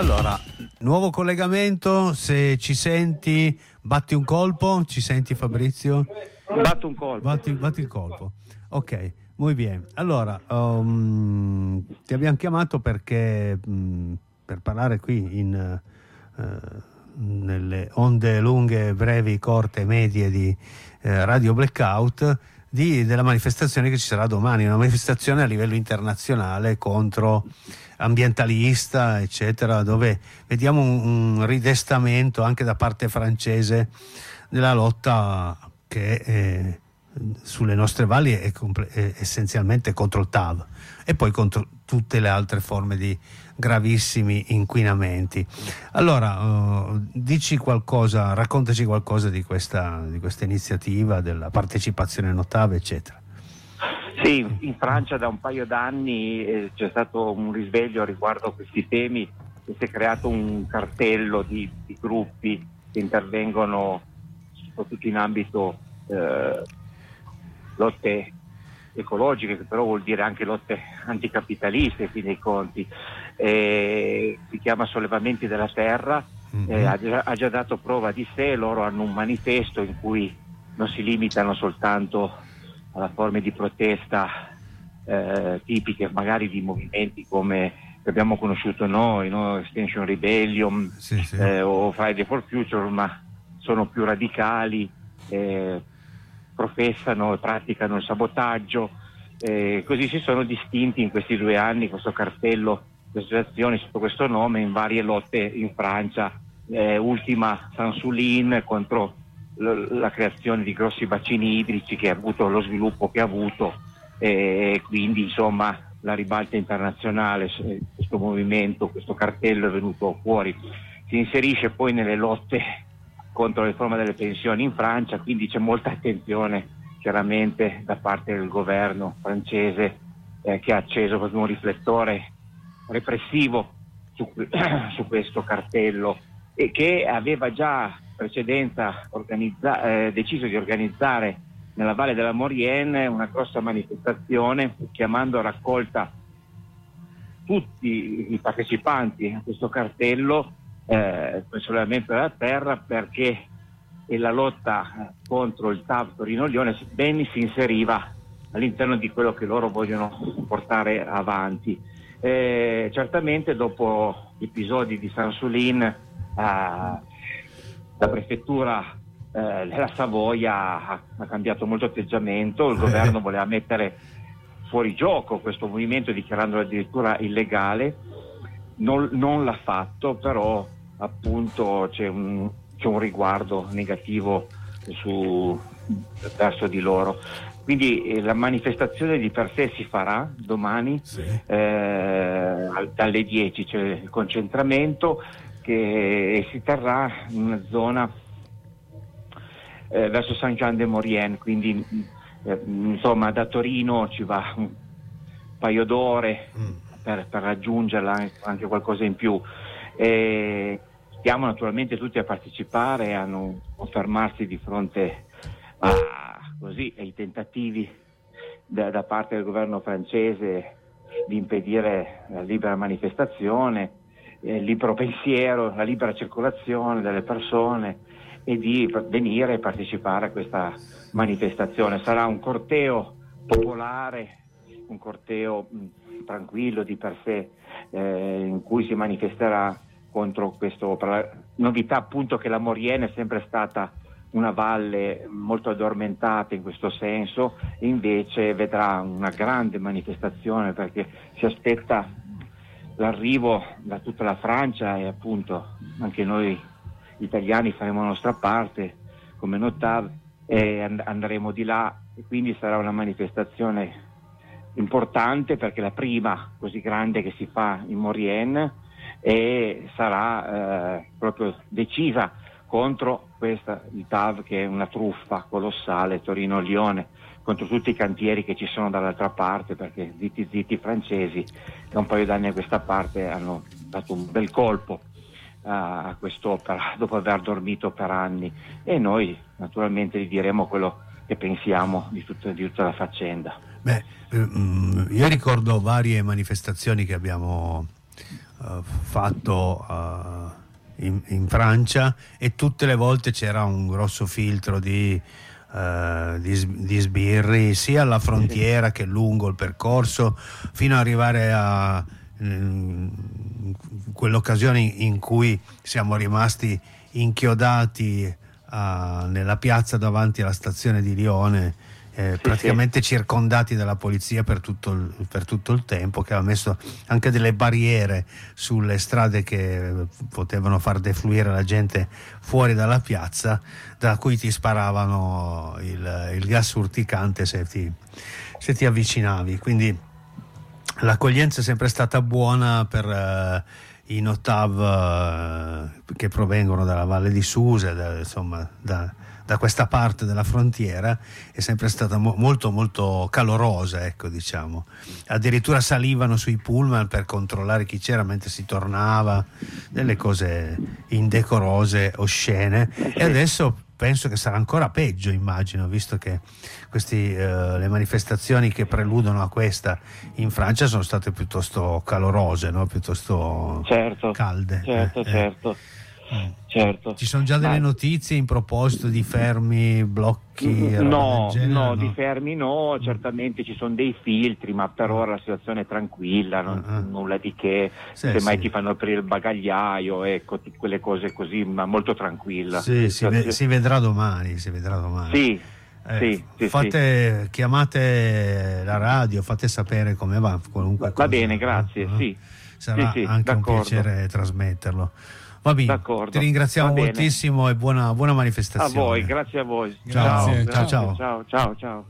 Allora, nuovo collegamento, se ci senti batti un colpo, ci senti Fabrizio? Batto un colpo. Batti, batti il colpo. Ok, muy bien. Allora, um, ti abbiamo chiamato perché um, per parlare qui in uh, nelle onde lunghe, brevi, corte, medie di uh, Radio Blackout di, della manifestazione che ci sarà domani, una manifestazione a livello internazionale contro ambientalista, eccetera, dove vediamo un, un ridestamento anche da parte francese della lotta che è, sulle nostre valli è, comple- è essenzialmente contro il T A V e poi contro tutte le altre forme di gravissimi inquinamenti. Allora, uh, dici qualcosa, raccontaci qualcosa di questa, di questa iniziativa, della partecipazione no T A V, eccetera. Sì, in Francia da un paio d'anni eh, c'è stato un risveglio riguardo a questi temi e si è creato un cartello di, di gruppi che intervengono soprattutto in ambito eh, lotte ecologiche, che però vuol dire anche lotte anticapitaliste, fin dei conti. Eh, si chiama Sollevamenti della Terra, eh, ha, già, ha già dato prova di sé, loro hanno un manifesto in cui non si limitano soltanto alla forme di protesta eh, tipiche magari di movimenti come che abbiamo conosciuto noi, no? Extinction Rebellion, sì, sì. Eh, o Friday for Future, ma sono più radicali, eh, professano e praticano il sabotaggio, eh, così si sono distinti in questi due anni questo cartello di associazioni sotto questo nome in varie lotte in Francia, eh, ultima Saint-Soulin contro la creazione di grossi bacini idrici che ha avuto lo sviluppo che ha avuto, e quindi insomma la ribalta internazionale, questo movimento, questo cartello è venuto fuori, si inserisce poi nelle lotte contro la riforma delle pensioni in Francia, quindi c'è molta attenzione chiaramente da parte del governo francese eh, che ha acceso proprio un riflettore repressivo su, su questo cartello e che aveva già precedenza organizza- eh, deciso di organizzare nella Valle della Maurienne una grossa manifestazione chiamando a raccolta tutti i partecipanti a questo cartello eh, per il sollevamento della terra, perché la lotta contro il T A V Torino-Lione ben si inseriva all'interno di quello che loro vogliono portare avanti. Eh, certamente dopo gli episodi di Saint-Soulin eh, la prefettura eh, della Savoia ha, ha cambiato molto atteggiamento, il governo voleva mettere fuori gioco questo movimento dichiarandolo addirittura illegale, non, non l'ha fatto, però appunto c'è un, c'è un riguardo negativo su, verso di loro. Quindi eh, la manifestazione di per sé si farà domani, sì. eh, dalle dieci c'è il concentramento che si terrà in una zona eh, verso Saint-Jean-de-Maurienne, quindi eh, insomma da Torino ci va un paio d'ore mm. per, per raggiungerla, anche qualcosa in più. E stiamo naturalmente tutti a partecipare, a non fermarsi di fronte a così ai tentativi da, da parte del governo francese di impedire la libera manifestazione, il libero pensiero, la libera circolazione delle persone e di venire e partecipare a questa manifestazione. Sarà un corteo popolare, un corteo mh, tranquillo di per sé, eh, in cui si manifesterà contro questo, per la novità appunto che la Maurienne è sempre stata una valle molto addormentata in questo senso, e invece vedrà una grande manifestazione perché si aspetta l'arrivo da tutta la Francia e appunto anche noi italiani faremo la nostra parte come Notav e and- andremo di là, e quindi sarà una manifestazione importante perché è la prima così grande che si fa in Maurienne e sarà eh, proprio decisa contro questa, il T A V, che è una truffa colossale, Torino-Lione, contro tutti i cantieri che ci sono dall'altra parte, perché zitti zitti francesi da un paio d'anni a questa parte hanno dato un bel colpo a, a quest'opera dopo aver dormito per anni, e noi naturalmente gli diremo quello che pensiamo di, tutto, di tutta la faccenda. Beh, io ricordo varie manifestazioni che abbiamo uh, fatto uh, in, in Francia, e tutte le volte c'era un grosso filtro di, uh, di, di sbirri sia alla frontiera che lungo il percorso, fino ad arrivare a uh, quell'occasione in cui siamo rimasti inchiodati uh, nella piazza davanti alla stazione di Lione, eh, sì, praticamente sì. circondati dalla polizia per tutto, il, per tutto il tempo, che aveva messo anche delle barriere sulle strade che potevano far defluire la gente fuori dalla piazza, da cui ti sparavano il, il gas urticante se ti, se ti avvicinavi. Quindi l'accoglienza è sempre stata buona per uh, i Notav uh, che provengono dalla Valle di Susa, da, insomma da, da questa parte della frontiera, è sempre stata mo- molto molto calorosa, ecco, diciamo. Addirittura salivano sui pullman per controllare chi c'era mentre si tornava, delle cose indecorose, oscene, e adesso penso che sarà ancora peggio, immagino, visto che questi, uh, le manifestazioni che preludono a questa in Francia sono state piuttosto calorose, no? Piuttosto certo, calde. Certo, eh, certo. Eh. certo. Ci sono già delle Ma... notizie in proposito di fermi, blocchi? No, genere, no, no, di fermi no, certamente ci sono dei filtri, ma per ora la situazione è tranquilla, non, uh-huh. nulla di che, sì, semmai sì. ti fanno aprire il bagagliaio, ecco, t- quelle cose così, ma molto tranquilla. Sì, si, ve- si vedrà domani, si vedrà domani. Sì, eh, sì, sì, fate, sì. Chiamate la radio, fate sapere come va, qualunque va cosa. bene, grazie, no? sì. Sarà sì, sì, anche d'accordo. un piacere trasmetterlo. Va bene, D'accordo. ti ringraziamo Va bene. moltissimo e buona, buona manifestazione. A voi, grazie a voi. Grazie, ciao, ciao, ciao, ciao, ciao, ciao.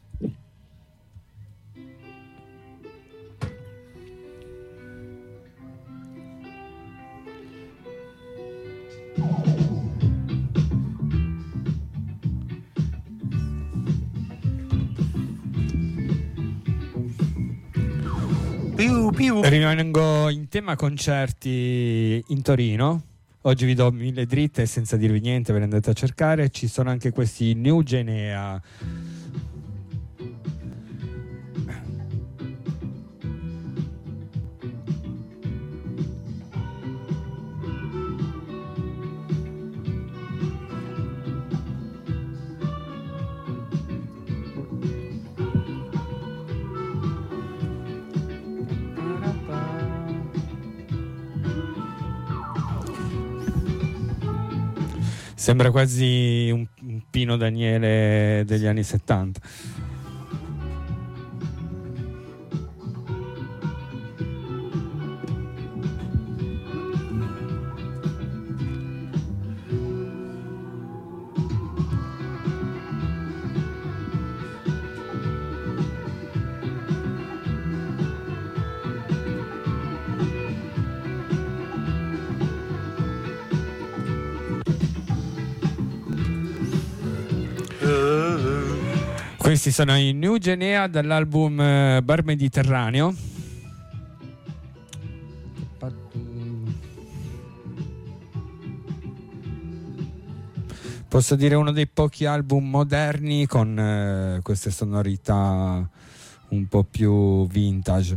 Piu, piu. Rimango in tema concerti in Torino. Oggi vi do mille dritte senza dirvi niente, ve le andate a cercare. Ci sono anche questi New Genea. Sembra quasi un, un Pino Daniele degli anni settanta. Questi sono i New Genea dall'album eh, Bar Mediterraneo. Posso dire uno dei pochi album moderni con eh, queste sonorità un po' più vintage.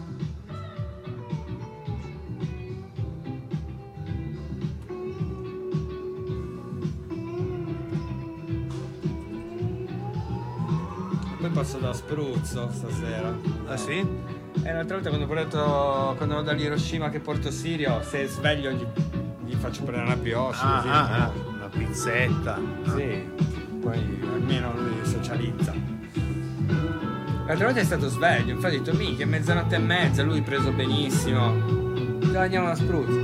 Poi passo da spruzzo stasera. Ah sì? E l'altra volta quando ho portato, quando vado dall'Hiroshima che porto Sirio, se sveglio gli, gli faccio prendere una brioche. Ah, così, ah, no? ah, una pizzetta. Sì, poi almeno lui socializza. L'altra volta è stato sveglio, infatti ho detto minchia, è mezzanotte e mezza, lui preso benissimo. Dai, andiamo a spruzzo.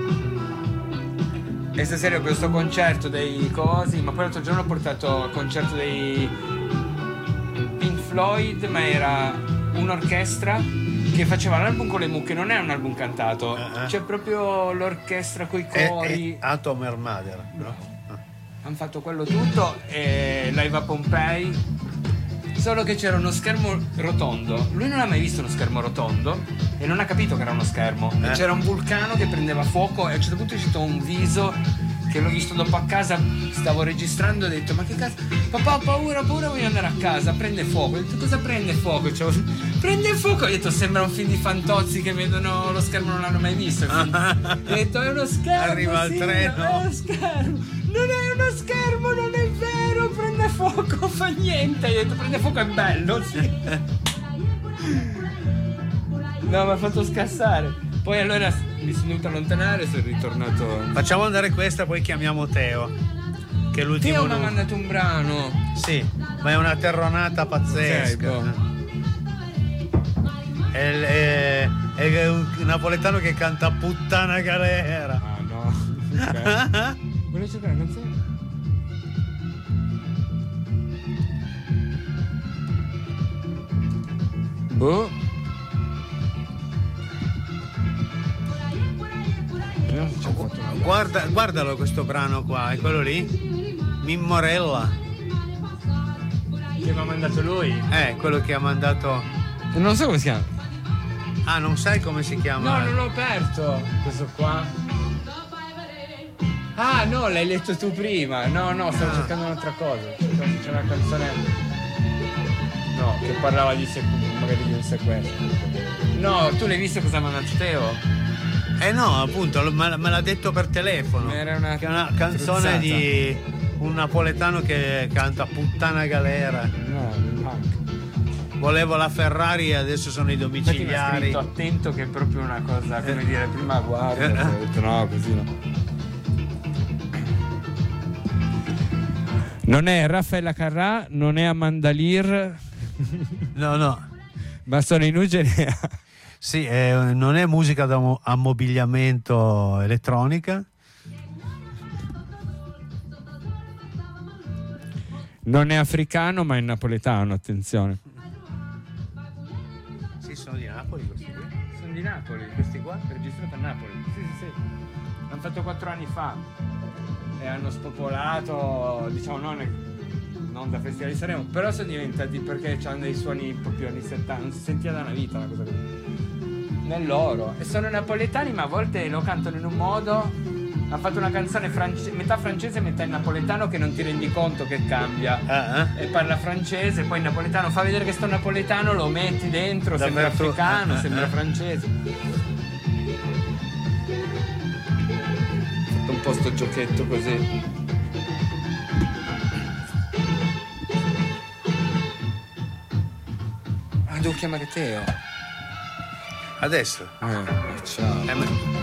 E stasera ho questo concerto dei cosi, ma poi l'altro giorno ho portato il concerto dei Pink Floyd, ma era un'orchestra che faceva l'album con le mucche, non è un album cantato, uh-huh. C'è proprio l'orchestra coi cori. È, è Atom Air Mother, no? Ah. Hanno fatto quello tutto e Live a Pompei, solo che c'era uno schermo rotondo. Lui non ha mai visto uno schermo rotondo e non ha capito che era uno schermo. Eh. C'era un vulcano che prendeva fuoco e a un certo punto è uscito un viso che l'ho visto dopo a casa, stavo registrando, ho detto ma che cazzo, papà ho paura, ho paura, voglio andare a casa, prende fuoco. Ho detto cosa prende fuoco? Cioè, prende fuoco, ho detto sembra un film di Fantozzi che vedono lo schermo, non l'hanno mai visto. Ho detto è uno schermo, arriva il sì, treno, è uno schermo, non è uno schermo, non è vero, prende fuoco, fa niente. Ho detto prende fuoco è bello, sì. No, mi ha fatto scassare. Poi allora mi sono dovuto allontanare e sono ritornato. Facciamo andare questa, poi chiamiamo Teo, che è l'ultimo. Teo mi ha mandato un brano. Sì, ma è una terronata pazzesca. Ok, è, è, è un napoletano che canta puttana galera. Ah no. Okay. Volevo cercare la canzone? Boh. Guarda, guardalo questo brano qua, è quello lì? Mimmorella. Che mi ha mandato lui? Eh, quello che ha mandato. Non so come si chiama. Ah, non sai come si chiama? No, non l'ho aperto. Questo qua. Ah, no, l'hai letto tu prima. No, no, stavo ah. cercando un'altra cosa. C'è una canzone. No, che parlava di sec- magari di un sequestro. No, tu l'hai visto cosa mi ha mandato Teo? Eh no, appunto, me l'ha detto per telefono. Era una, che è una canzone truzzata di un napoletano che canta puttana galera. No, punk. Volevo la Ferrari e adesso sono i domiciliari. Infatti mi ha scritto attento che è proprio una cosa, come dire, prima guarda, eh. Ho detto no, così no. Non è Raffaella Carrà, non è Amanda Lear. No, no. Ma sono in Ugenea. Sì, eh, non è musica da mo- ammobiliamento elettronica. Non è africano, ma è napoletano, attenzione. Sì, sono di Napoli questi qui. Sono di Napoli, questi qua? Registrato a Napoli. Sì, sì, sì. L'hanno fatto quattro anni fa. E hanno spopolato, diciamo, non, non da Festival di Sanremo, però sono diventati, perché hanno dei suoni proprio anni settanta, non si sentiva da una vita una cosa così. Nell'oro. E sono napoletani, ma a volte lo cantano in un modo. Ha fatto una canzone france- metà francese e metà in napoletano che non ti rendi conto che cambia. Uh-huh. E parla francese, poi in napoletano fa vedere che sto napoletano, lo metti dentro, sembra africano, uh-huh. sembra francese. Ho fatto un po' sto giochetto così. Ah, devo chiamare Teo. Adesso? Eh, ciao. Eh, ma...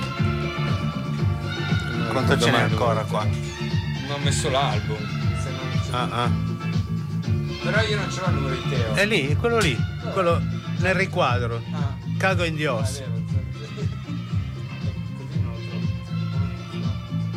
Quanto ce n'è ancora qua? Non ho messo l'album. Se non c'è... ah, ah. Però io non ce l'ho il numero di Teo. È lì, quello lì, oh. quello nel riquadro. Ah. Cago in Dios. Ah, così non lo trovo.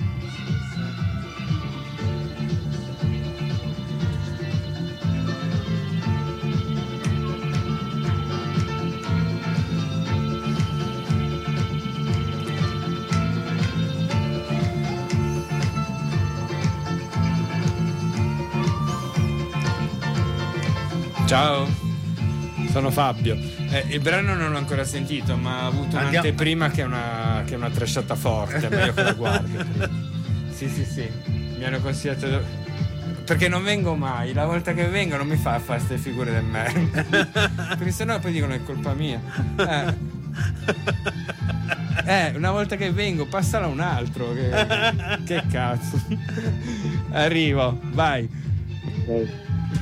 Ciao, sono Fabio. Eh, il brano non l'ho ancora sentito, ma ha avuto Andiamo. un'anteprima che è una, che è una trashata forte. È meglio che la guardi. Sì, sì, sì. Mi hanno consigliato. Perché non vengo mai. La volta che vengo non mi fa fare queste figure del merda. Perché sennò poi dicono è colpa mia. Eh. Eh, una volta che vengo, passala un altro. Che, che cazzo. Arrivo, vai. Okay.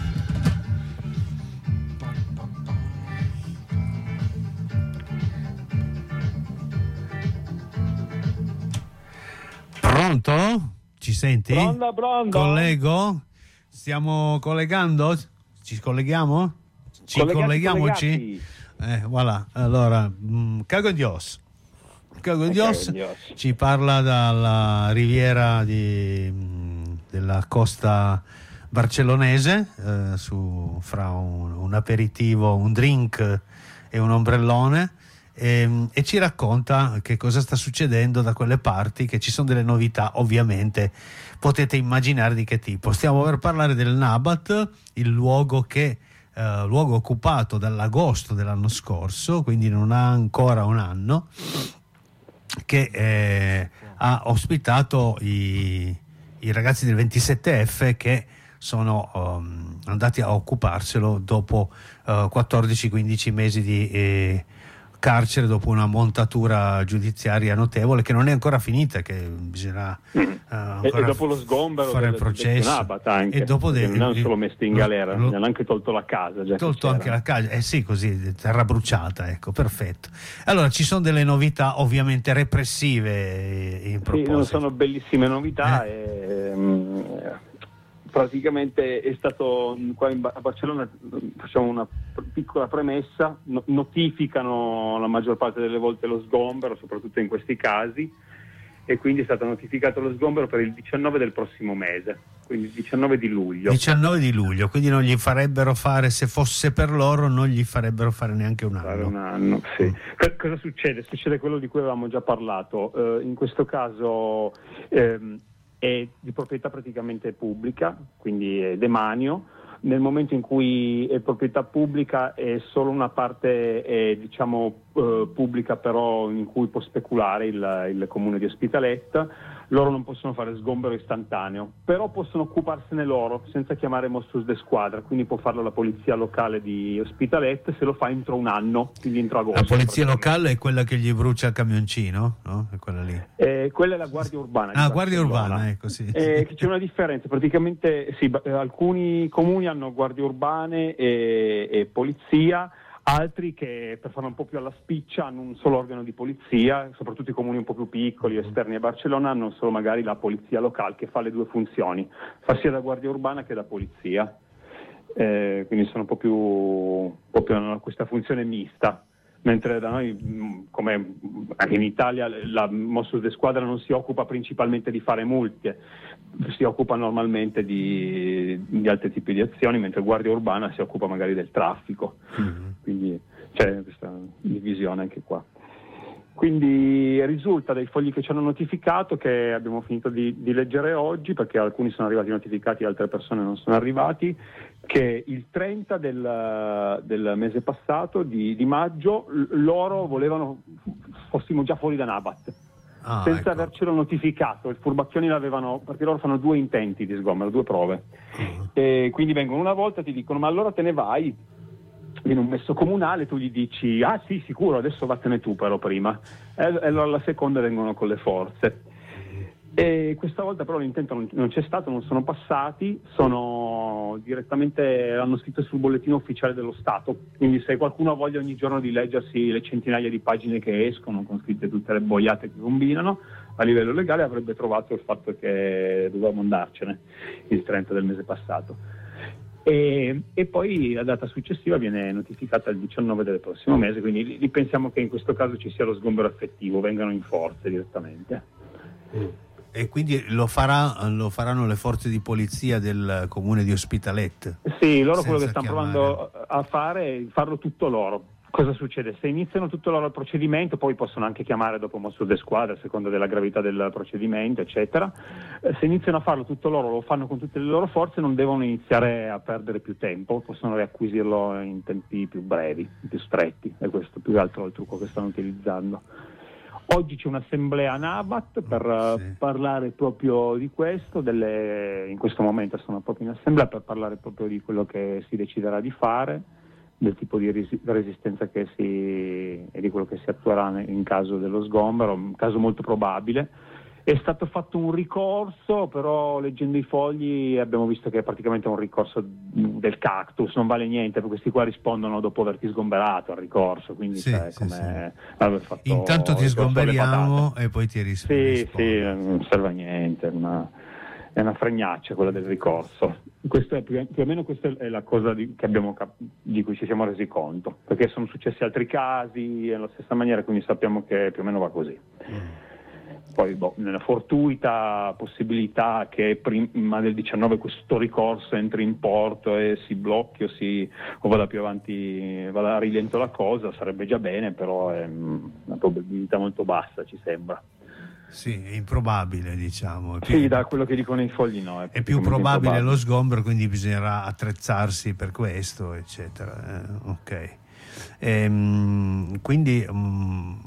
Pronto? Ci senti? Pronto, pronto. Collego? Stiamo collegando? Ci colleghiamo? Ci Collegati, colleghiamoci? collegati. Eh, voilà. Allora, mh, Cago in Dios. Cago in Dios ci parla dalla riviera di, mh, della costa barcellonese, eh, su, fra un, un aperitivo, un drink e un ombrellone. E, e ci racconta che cosa sta succedendo da quelle parti, che ci sono delle novità, ovviamente potete immaginare di che tipo. Stiamo per parlare del Nabat, il luogo che eh, luogo occupato dall'agosto dell'anno scorso, quindi non ha ancora un anno, che eh, ha ospitato i, i ragazzi del ventisette F che sono um, andati a occuparselo dopo uh, quattordici quindici mesi di eh, carcere, dopo una montatura giudiziaria notevole che non è ancora finita, che bisognerà uh, ancora e, e dopo lo sgombero fare del, il processo del Nabat anche, e dopo de- non hanno solo messo in galera, lo, gli hanno anche tolto la casa, già tolto anche la casa, eh sì, così, terra bruciata, ecco, perfetto. Allora ci sono delle novità ovviamente repressive in proposito. Sì, non sono bellissime novità eh? e, um, praticamente è stato qua in, a Barcellona, facciamo una piccola premessa, no, notificano la maggior parte delle volte lo sgombero, soprattutto in questi casi, e quindi è stato notificato lo sgombero per il diciannove del prossimo mese, quindi il diciannove di luglio. diciannove di luglio, quindi non gli farebbero fare, se fosse per loro, non gli farebbero fare neanche un anno. Fare un anno, sì. Mm. C- cosa succede? Succede quello di cui avevamo già parlato. Uh, in questo caso ehm, è di proprietà praticamente pubblica, quindi è demanio. Nel momento in cui è proprietà pubblica è solo una parte è, diciamo eh, pubblica, però in cui può speculare il, il comune di Ospitalet. Loro non possono fare sgombero istantaneo, però possono occuparsene loro senza chiamare Mossos de Squadra, quindi può farlo la polizia locale di Ospitalet se lo fa entro un anno, quindi entro agosto. La polizia locale è quella che gli brucia il camioncino, no? È quella lì. Eh, quella è la Guardia Urbana. Ah, Guardia Urbana, ecco, sì. Eh, c'è una differenza, praticamente sì, alcuni comuni hanno guardie urbane e, e polizia, altri che per farlo un po' più alla spiccia hanno un solo organo di polizia, soprattutto i comuni un po' più piccoli, esterni a Barcellona, hanno solo magari la polizia locale che fa le due funzioni, fa sia da guardia urbana che da polizia, eh, quindi sono un po' più, un po' più hanno questa funzione mista. Mentre da noi, come anche in Italia, la Mossos de Squadra non si occupa principalmente di fare multe, si occupa normalmente di, di altri tipi di azioni, mentre Guardia Urbana si occupa magari del traffico. Mm-hmm. Quindi c'è questa divisione anche qua. Quindi risulta dai fogli che ci hanno notificato, che abbiamo finito di, di leggere oggi, perché alcuni sono arrivati notificati e altre persone non sono arrivati, che il trenta del, del mese passato, di, di maggio, l- loro volevano fossimo già fuori da Nabat, ah, senza ecco. avercelo notificato. Il furbacchioni l'avevano, perché loro fanno due intenti di sgombero, due prove. Uh-huh. E quindi vengono una volta e ti dicono: ma allora te ne vai? In un messo comunale tu gli dici: ah sì, sicuro, adesso vattene tu però prima, e allora la seconda vengono con le forze. E questa volta però l'intento non, non c'è stato, non sono passati, sono direttamente, hanno scritto sul bollettino ufficiale dello Stato, quindi se qualcuno ha voglia ogni giorno di leggersi le centinaia di pagine che escono con scritte tutte le boiate che combinano, a livello legale avrebbe trovato il fatto che dovevamo andarcene il trenta del mese passato. E, e poi la data successiva viene notificata il diciannove del prossimo mese, quindi li pensiamo che in questo caso ci sia lo sgombero effettivo, vengano in forze direttamente. E quindi lo, farà, lo faranno le forze di polizia del comune di Ospitalet? Sì, loro quello che stanno chiamare. provando a fare è farlo tutto loro. Cosa succede? Se iniziano tutto loro il procedimento, poi possono anche chiamare dopo Mossos de Squadra a seconda della gravità del procedimento, eccetera. Se iniziano a farlo tutto loro, lo fanno con tutte le loro forze, non devono iniziare a perdere più tempo, possono riacquisirlo in tempi più brevi, più stretti, e questo più che altro è il trucco che stanno utilizzando. Oggi c'è un'assemblea a Nabat per sì. parlare proprio di questo, delle, in questo momento sono proprio in assemblea per parlare proprio di quello che si deciderà di fare, del tipo di res- resistenza che si e di quello che si attuerà in caso dello sgombero, un caso molto probabile. È stato fatto un ricorso, però leggendo i fogli abbiamo visto che è praticamente un ricorso del cactus, non vale niente, perché questi qua rispondono dopo averti sgomberato al ricorso, quindi sì, cioè, sì, come sì. aver fatto intanto ti sgomberiamo e poi ti rispondi. Sì, sì, non serve a niente, una, è una fregnaccia quella del ricorso. Questo è più, più o meno questa è la cosa di, che abbiamo, di cui ci siamo resi conto, perché sono successi altri casi nella stessa maniera, quindi sappiamo che più o meno va così. Mm. Poi boh, nella fortuita possibilità che prima del diciannove questo ricorso entri in porto e si blocchi o, si, o vada più avanti, vada a rilento la cosa, sarebbe già bene, però è una probabilità molto bassa, ci sembra. Sì, è improbabile, diciamo. È più, sì, da quello che dicono i fogli no. È, è più probabile improbabile. Lo sgombero, quindi bisognerà attrezzarsi per questo, eccetera. Eh, ok. Ehm, quindi... Um,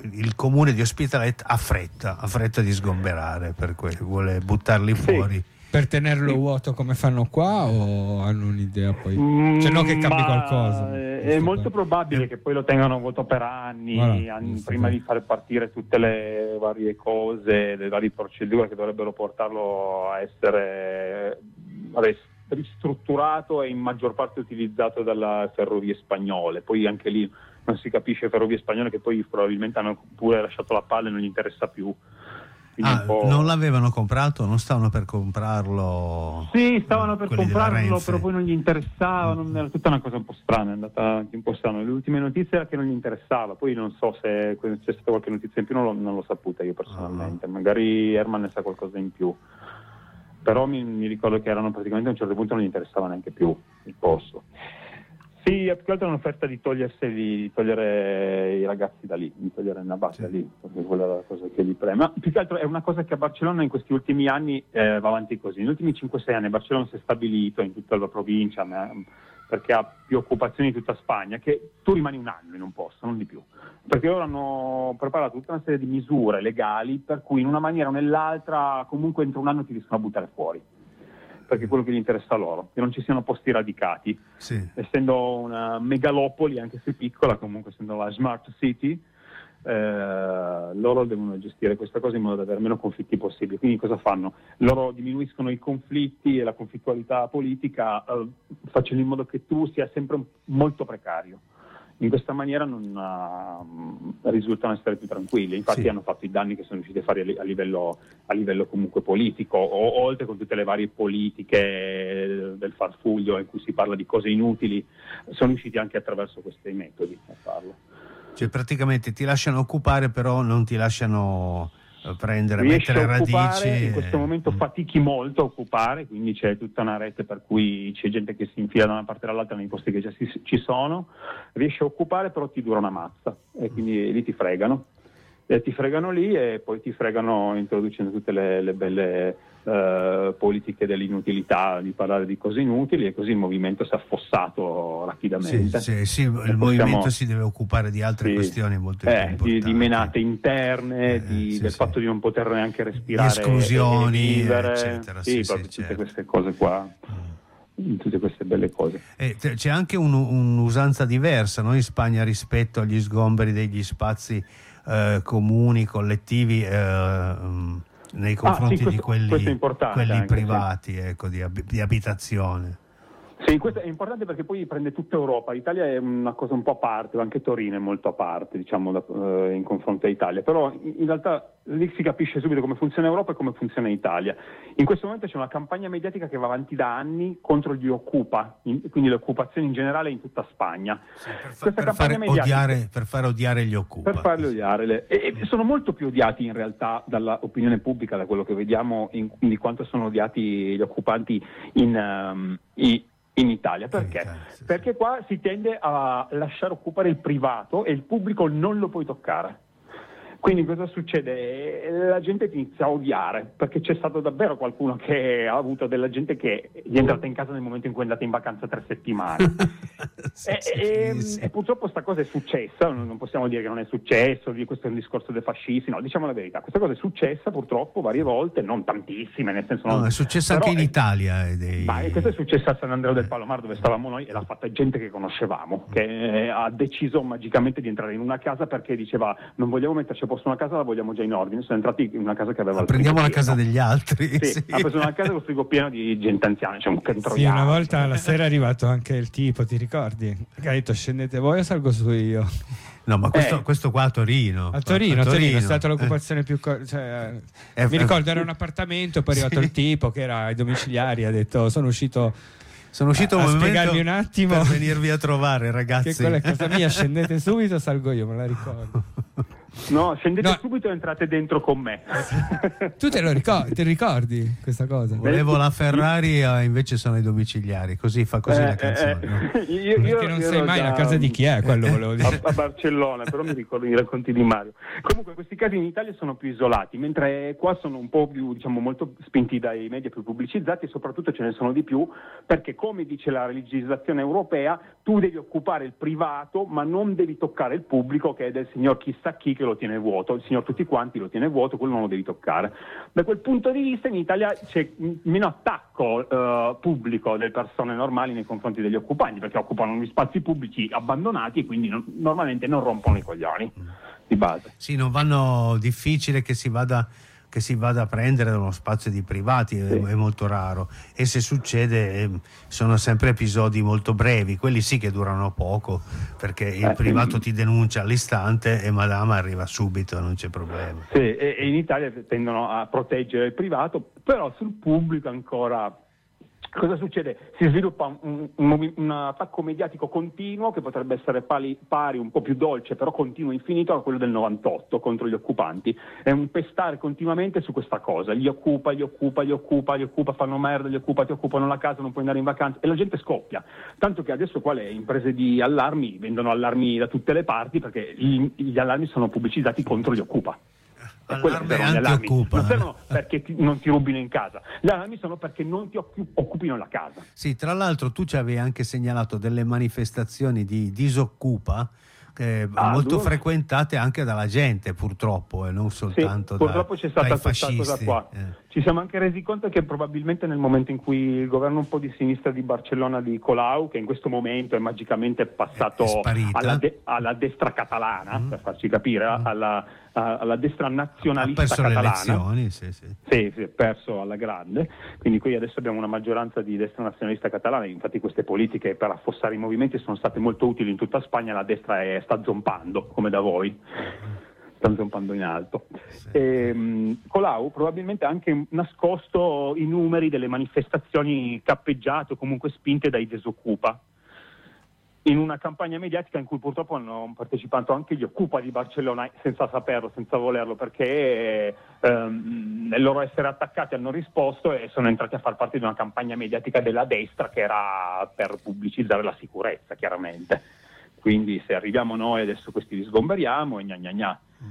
il comune di Ospitalet ha fretta, ha fretta di sgomberare, per cui vuole buttarli fuori. Sì. Per tenerlo vuoto come fanno qua, o hanno un'idea poi? Mm, cioè non che cambi ma qualcosa. È molto qua. probabile che poi lo tengano vuoto per anni, Voilà, anni sì, prima sì. di far partire tutte le varie cose, le varie procedure che dovrebbero portarlo a essere ristrutturato e in maggior parte utilizzato dalle ferrovie spagnole. Poi anche lì non si capisce, ferrovie spagnole che poi probabilmente hanno pure lasciato la palla e non gli interessa più. Ah, non l'avevano comprato? Non stavano per comprarlo? Sì, stavano per quelli della comprarlo, Renfe? però poi non gli interessava, non, era tutta una cosa un po' strana, è andata anche un po' strana. Le ultime notizie era che non gli interessava, poi non so se c'è stata qualche notizia in più, non, l'ho, non l'ho saputa io personalmente, uh-huh. Magari Herman ne sa qualcosa in più, però mi, mi ricordo che erano praticamente a un certo punto non gli interessava neanche più il posto. Sì, più che altro è un'offerta di toglierseli, di togliere i ragazzi da lì, di togliere Navas da lì, perché quella è la cosa che gli preme. Ma più che altro è una cosa che a Barcellona in questi ultimi anni eh, va avanti così. Negli ultimi cinque sei anni Barcellona si è stabilito in tutta la provincia, ma, perché ha più occupazioni di tutta Spagna, che tu rimani un anno in un posto, non di più. Perché loro hanno preparato tutta una serie di misure legali per cui in una maniera o nell'altra comunque entro un anno ti riescono a buttare fuori. Perché è quello che gli interessa a loro, che non ci siano posti radicati. Sì. Essendo una megalopoli, anche se piccola, comunque essendo la smart city, eh, loro devono gestire questa cosa in modo da avere meno conflitti possibili. Quindi cosa fanno? Loro diminuiscono i conflitti e la conflittualità politica, eh, facendo in modo che tu sia sempre un, molto precario. In questa maniera non uh, risultano essere più tranquilli, infatti sì. Hanno fatto i danni che sono riusciti a fare a, li- a, livello, a livello comunque politico, o, oltre con tutte le varie politiche del farfuglio in cui si parla di cose inutili, sono riusciti anche attraverso questi metodi a farlo. Cioè praticamente ti lasciano occupare, però non ti lasciano prendere, Riesci mettere a occupare, radici. In questo momento fatichi molto a occupare, quindi c'è tutta una rete per cui c'è gente che si infila da una parte all'altra nei posti che già si, ci sono, riesci a occupare però ti dura una mazza e quindi lì ti fregano. E ti fregano lì e poi ti fregano introducendo tutte le, le belle uh, politiche dell'inutilità, di parlare di cose inutili, e così il movimento si è affossato rapidamente. Sì, sì, sì, il possiamo, movimento si deve occupare di altre sì, questioni molto eh, più importanti. Di, di menate interne, eh, di, sì, del sì. fatto di non poter neanche respirare, di esclusioni, e vivere, eccetera. Sì, Sì, proprio sì, tutte certo. queste cose qua. Tutte queste belle cose. E c'è anche un, un'usanza diversa, no? In Spagna rispetto agli sgomberi degli spazi eh, comuni, collettivi eh, nei confronti ah, sì, questo, di quelli, quelli anche, privati, sì. ecco, di, ab- di abitazione. Sì, questo è importante perché poi prende tutta Europa. L'Italia è una cosa un po' a parte, anche Torino è molto a parte, diciamo, da, eh, in confronto all'Italia. Però in, in realtà lì si capisce subito come funziona Europa e come funziona l'Italia. In questo momento c'è una campagna mediatica che va avanti da anni contro gli occupa, in, quindi le occupazioni in generale in tutta Spagna. Sì, per, fa, per, fare mediatica, odiare, per fare odiare gli occupa. Per farli odiare. Le, e, e sono molto più odiati in realtà dall'opinione pubblica, da quello che vediamo, in, di quanto sono odiati gli occupanti in... Um, i, in Italia. Perché? In Italia, sì, Perché qua si tende a lasciare occupare il privato e il pubblico non lo puoi toccare. Quindi cosa succede? La gente ti inizia a odiare, perché c'è stato davvero qualcuno che ha avuto della gente che gli è entrata in casa nel momento in cui è andata in vacanza tre settimane. sì, e, sì, e, sì. e purtroppo sta cosa è successa, non possiamo dire che non è successo, questo è un discorso dei fascisti, no, diciamo la verità, questa cosa è successa purtroppo varie volte, non tantissime, nel senso... No, non, è successa anche in è, Italia. E dei... Ma questo è successo a San Andrea del Palomar, dove stavamo noi, e l'ha fatta gente che conoscevamo, che eh, ha deciso magicamente di entrare in una casa perché diceva non vogliamo metterci a posto una casa, la vogliamo già in ordine. Sono entrati in una casa che aveva ah, il prendiamo la pieno. casa degli altri. Sì, sì. ha preso una casa con il frigo pieno di gente anziana, cioè un sì, una volta la sera è arrivato anche il tipo, ti ricordi? Che ha detto scendete voi o salgo su io? No, ma questo, eh. questo qua a Torino. A Torino, a Torino, Torino. è stata l'occupazione eh. più... Co- cioè, eh, mi ricordo era un appartamento, poi è arrivato sì. il tipo che era ai domiciliari, ha detto sono uscito... Sono uscito a, un a spiegarmi un attimo per venirvi a trovare, ragazzi. Che quella è casa mia, scendete subito, salgo io, me la ricordo. No, scendete no. subito e entrate dentro con me. Tu te lo ricordi, ti ricordi questa cosa? Volevo la Ferrari, invece sono i domiciliari, così fa così eh, la canzone. Eh, no? io, Perché io, non io sai mai già... la casa di chi è, quello volevo dire. A, a Barcellona, però mi ricordo i racconti di Mario. Comunque questi casi in Italia sono più isolati, mentre qua sono un po' più, diciamo, molto spinti dai media più pubblicizzati, e soprattutto ce ne sono di più, perché come dice la legislazione europea, tu devi occupare il privato, ma non devi toccare il pubblico, che è del signor chissà chi, che esempio lo tiene vuoto, il signor Tutti Quanti lo tiene vuoto, quello non lo devi toccare. Da quel punto di vista in Italia c'è meno attacco eh, pubblico delle persone normali nei confronti degli occupanti, perché occupano gli spazi pubblici abbandonati e quindi non, normalmente non rompono i coglioni di base. Sì, non vanno, difficile che si vada che si vada a prendere da uno spazio di privati, sì. è, è molto raro, e se succede eh, sono sempre episodi molto brevi, quelli sì che durano poco, perché il eh, privato sì. ti denuncia all'istante e Madama arriva subito, non c'è problema. Sì, e, e in Italia tendono a proteggere il privato, però sul pubblico ancora... Cosa succede? Si sviluppa un, un, un attacco mediatico continuo che potrebbe essere pari, pari, un po' più dolce, però continuo infinito a quello del novantotto contro gli occupanti. È un pestare continuamente su questa cosa. Gli occupa, gli occupa, gli occupa, gli occupa, fanno merda, gli occupa, ti occupano la casa, non puoi andare in vacanza. E la gente scoppia. Tanto che adesso qua le imprese di allarmi vendono allarmi da tutte le parti perché gli, gli allarmi sono pubblicizzati contro gli occupa. Allarme anti-occupa. Non servono perché ti, non ti rubino in casa, gli allarmi sono perché non ti occupino la casa. Sì, tra l'altro tu ci avevi anche segnalato delle manifestazioni di disoccupa eh, ah, molto dove... frequentate anche dalla gente, purtroppo, e non soltanto sì, purtroppo da, c'è stata questa cosa qua. Eh. Ci siamo anche resi conto che probabilmente nel momento in cui il governo un po' di sinistra di Barcellona di Colau, che in questo momento è magicamente passato è, è alla, de- alla destra catalana, mm. per farci capire, mm. alla, alla destra nazionalista ha perso catalana. le elezioni, sì, sì. Sì, sì, perso alla grande, quindi qui adesso abbiamo una maggioranza di destra nazionalista catalana, infatti queste politiche per affossare i movimenti sono state molto utili in tutta Spagna, la destra è, sta zompando, come da voi. Sta zompando in alto. Sì. E, um, Colau probabilmente ha anche nascosto i numeri delle manifestazioni cappeggiate o comunque spinte dai disoccupa, in una campagna mediatica in cui purtroppo hanno partecipato anche gli occupa di Barcellona senza saperlo, senza volerlo, perché ehm, nel loro essere attaccati hanno risposto e sono entrati a far parte di una campagna mediatica della destra che era per pubblicizzare la sicurezza, chiaramente. Quindi se arriviamo noi adesso questi li sgomberiamo e gna gna gna. Mm.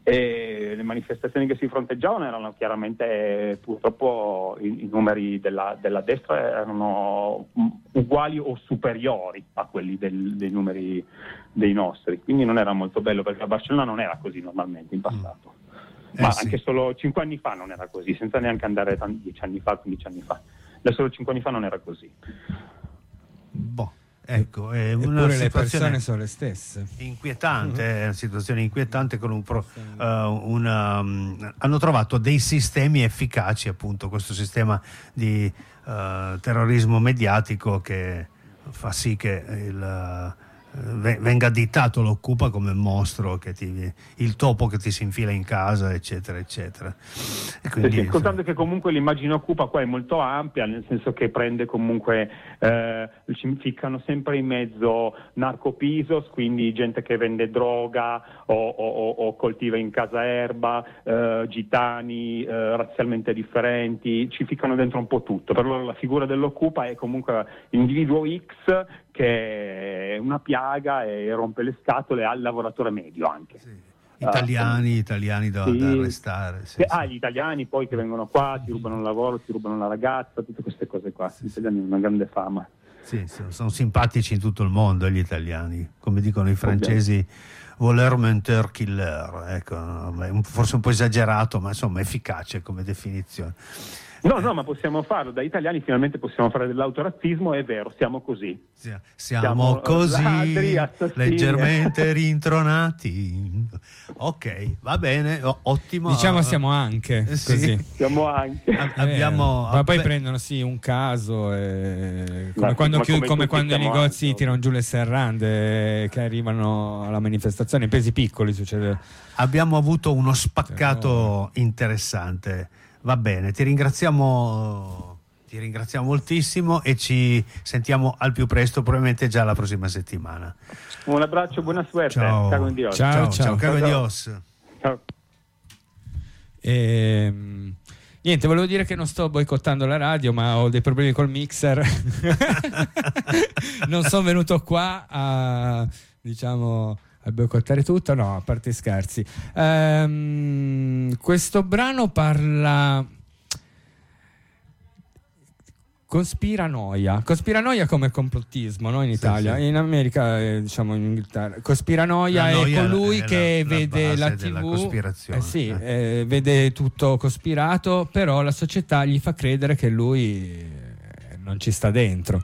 E le manifestazioni che si fronteggiavano erano chiaramente, purtroppo i, i numeri della, della destra erano uguali o superiori a quelli del, dei numeri dei nostri, quindi non era molto bello, perché a Barcellona non era così normalmente in passato. Mm. Ma eh sì. anche solo cinque anni fa non era così, senza neanche andare tanti, dieci anni fa, quindici anni fa. Da solo cinque anni fa non era così. Boh. Ecco, è una Eppure le persone sono le stesse. Inquietante, mm-hmm. è una situazione inquietante con un, pro, uh, una, um, hanno trovato dei sistemi efficaci, appunto, questo sistema di uh, terrorismo mediatico che fa sì che il, uh, venga additato l'occupa come mostro, che ti, il topo che ti si infila in casa, eccetera, eccetera. E quindi, sì, sì, contando che comunque l'immagine occupa qua è molto ampia, nel senso che prende comunque, eh, ci ficcano sempre in mezzo narcopisos, quindi gente che vende droga o, o, o coltiva in casa erba, eh, gitani, eh, razzialmente differenti, ci ficcano dentro un po' tutto. Per loro la figura dell'occupa è comunque l'individuo X che è una piaga e rompe le scatole al lavoratore medio anche. Sì. Italiani, uh, italiani da, sì. da arrestare. Sì, sì. sì. Ah, gli italiani poi che vengono qua, ti rubano il lavoro, ti rubano la ragazza, tutte queste cose qua. Sì, gli italiani hanno una grande fama. Sì, sono, sono simpatici in tutto il mondo gli italiani, come dicono i francesi, voler menteur killer, ecco, forse un po' esagerato, ma insomma efficace come definizione. No, no, ma possiamo farlo, da italiani finalmente possiamo fare dell'autorazzismo, è vero, siamo così. Siamo, siamo così, ladri, leggermente rintronati. Ok, va bene, ottimo. Diciamo siamo anche sì. così. Siamo anche. A- abbiamo, ma poi prendono sì un caso, e... come ma, quando, ma chiud- come come quando i negozi anche. tirano giù le serrande che arrivano alla manifestazione, in pesi piccoli succede. Abbiamo avuto uno spaccato Però... interessante. Va bene, ti ringraziamo, ti ringraziamo moltissimo e ci sentiamo al più presto, probabilmente già la prossima settimana. Un abbraccio, buona suerte. Ciao, Cago in Dios. ciao, ciao, ciao, ciao, ciao. Dios. Ciao. E, niente, volevo dire che non sto boicottando la radio, ma ho dei problemi col mixer. Non sono venuto qua a, diciamo... a boicottare tutto, no, a parte scherzi. Ehm, questo brano parla Cospiranoia. Cospiranoia come complottismo, no? In Italia, sì, sì. In America, eh, diciamo in Inghilterra. Cospiranoia è colui è che la, vede la la base della tivù, cospirazione. eh sì, eh. eh, vede tutto cospirato, però la società gli fa credere che lui eh, non ci sta dentro.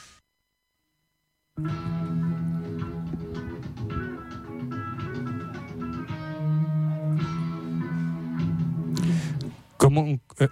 Comunque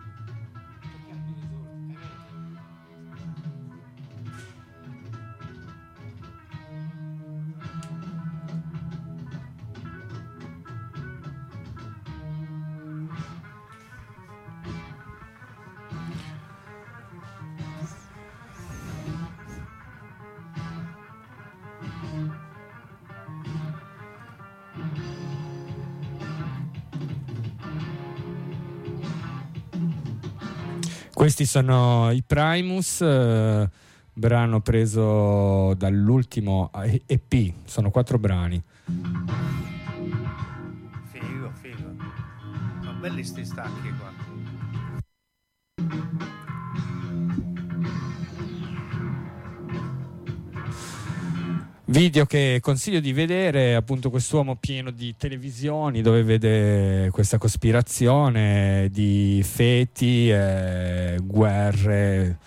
questi sono i Primus, eh, brano preso dall'ultimo E P, sono quattro brani. Figo, figo. Sono belli sti stacchi qua. Video che consiglio di vedere, appunto quest'uomo pieno di televisioni dove vede questa cospirazione di feti, eh, guerre.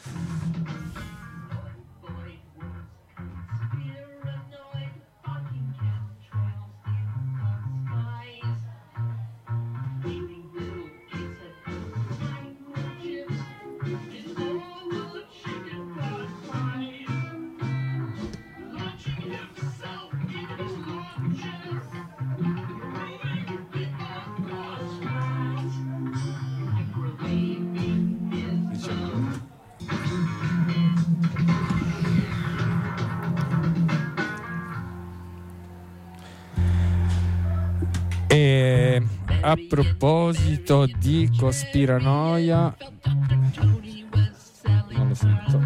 E a proposito di cospiranoia, non lo sento.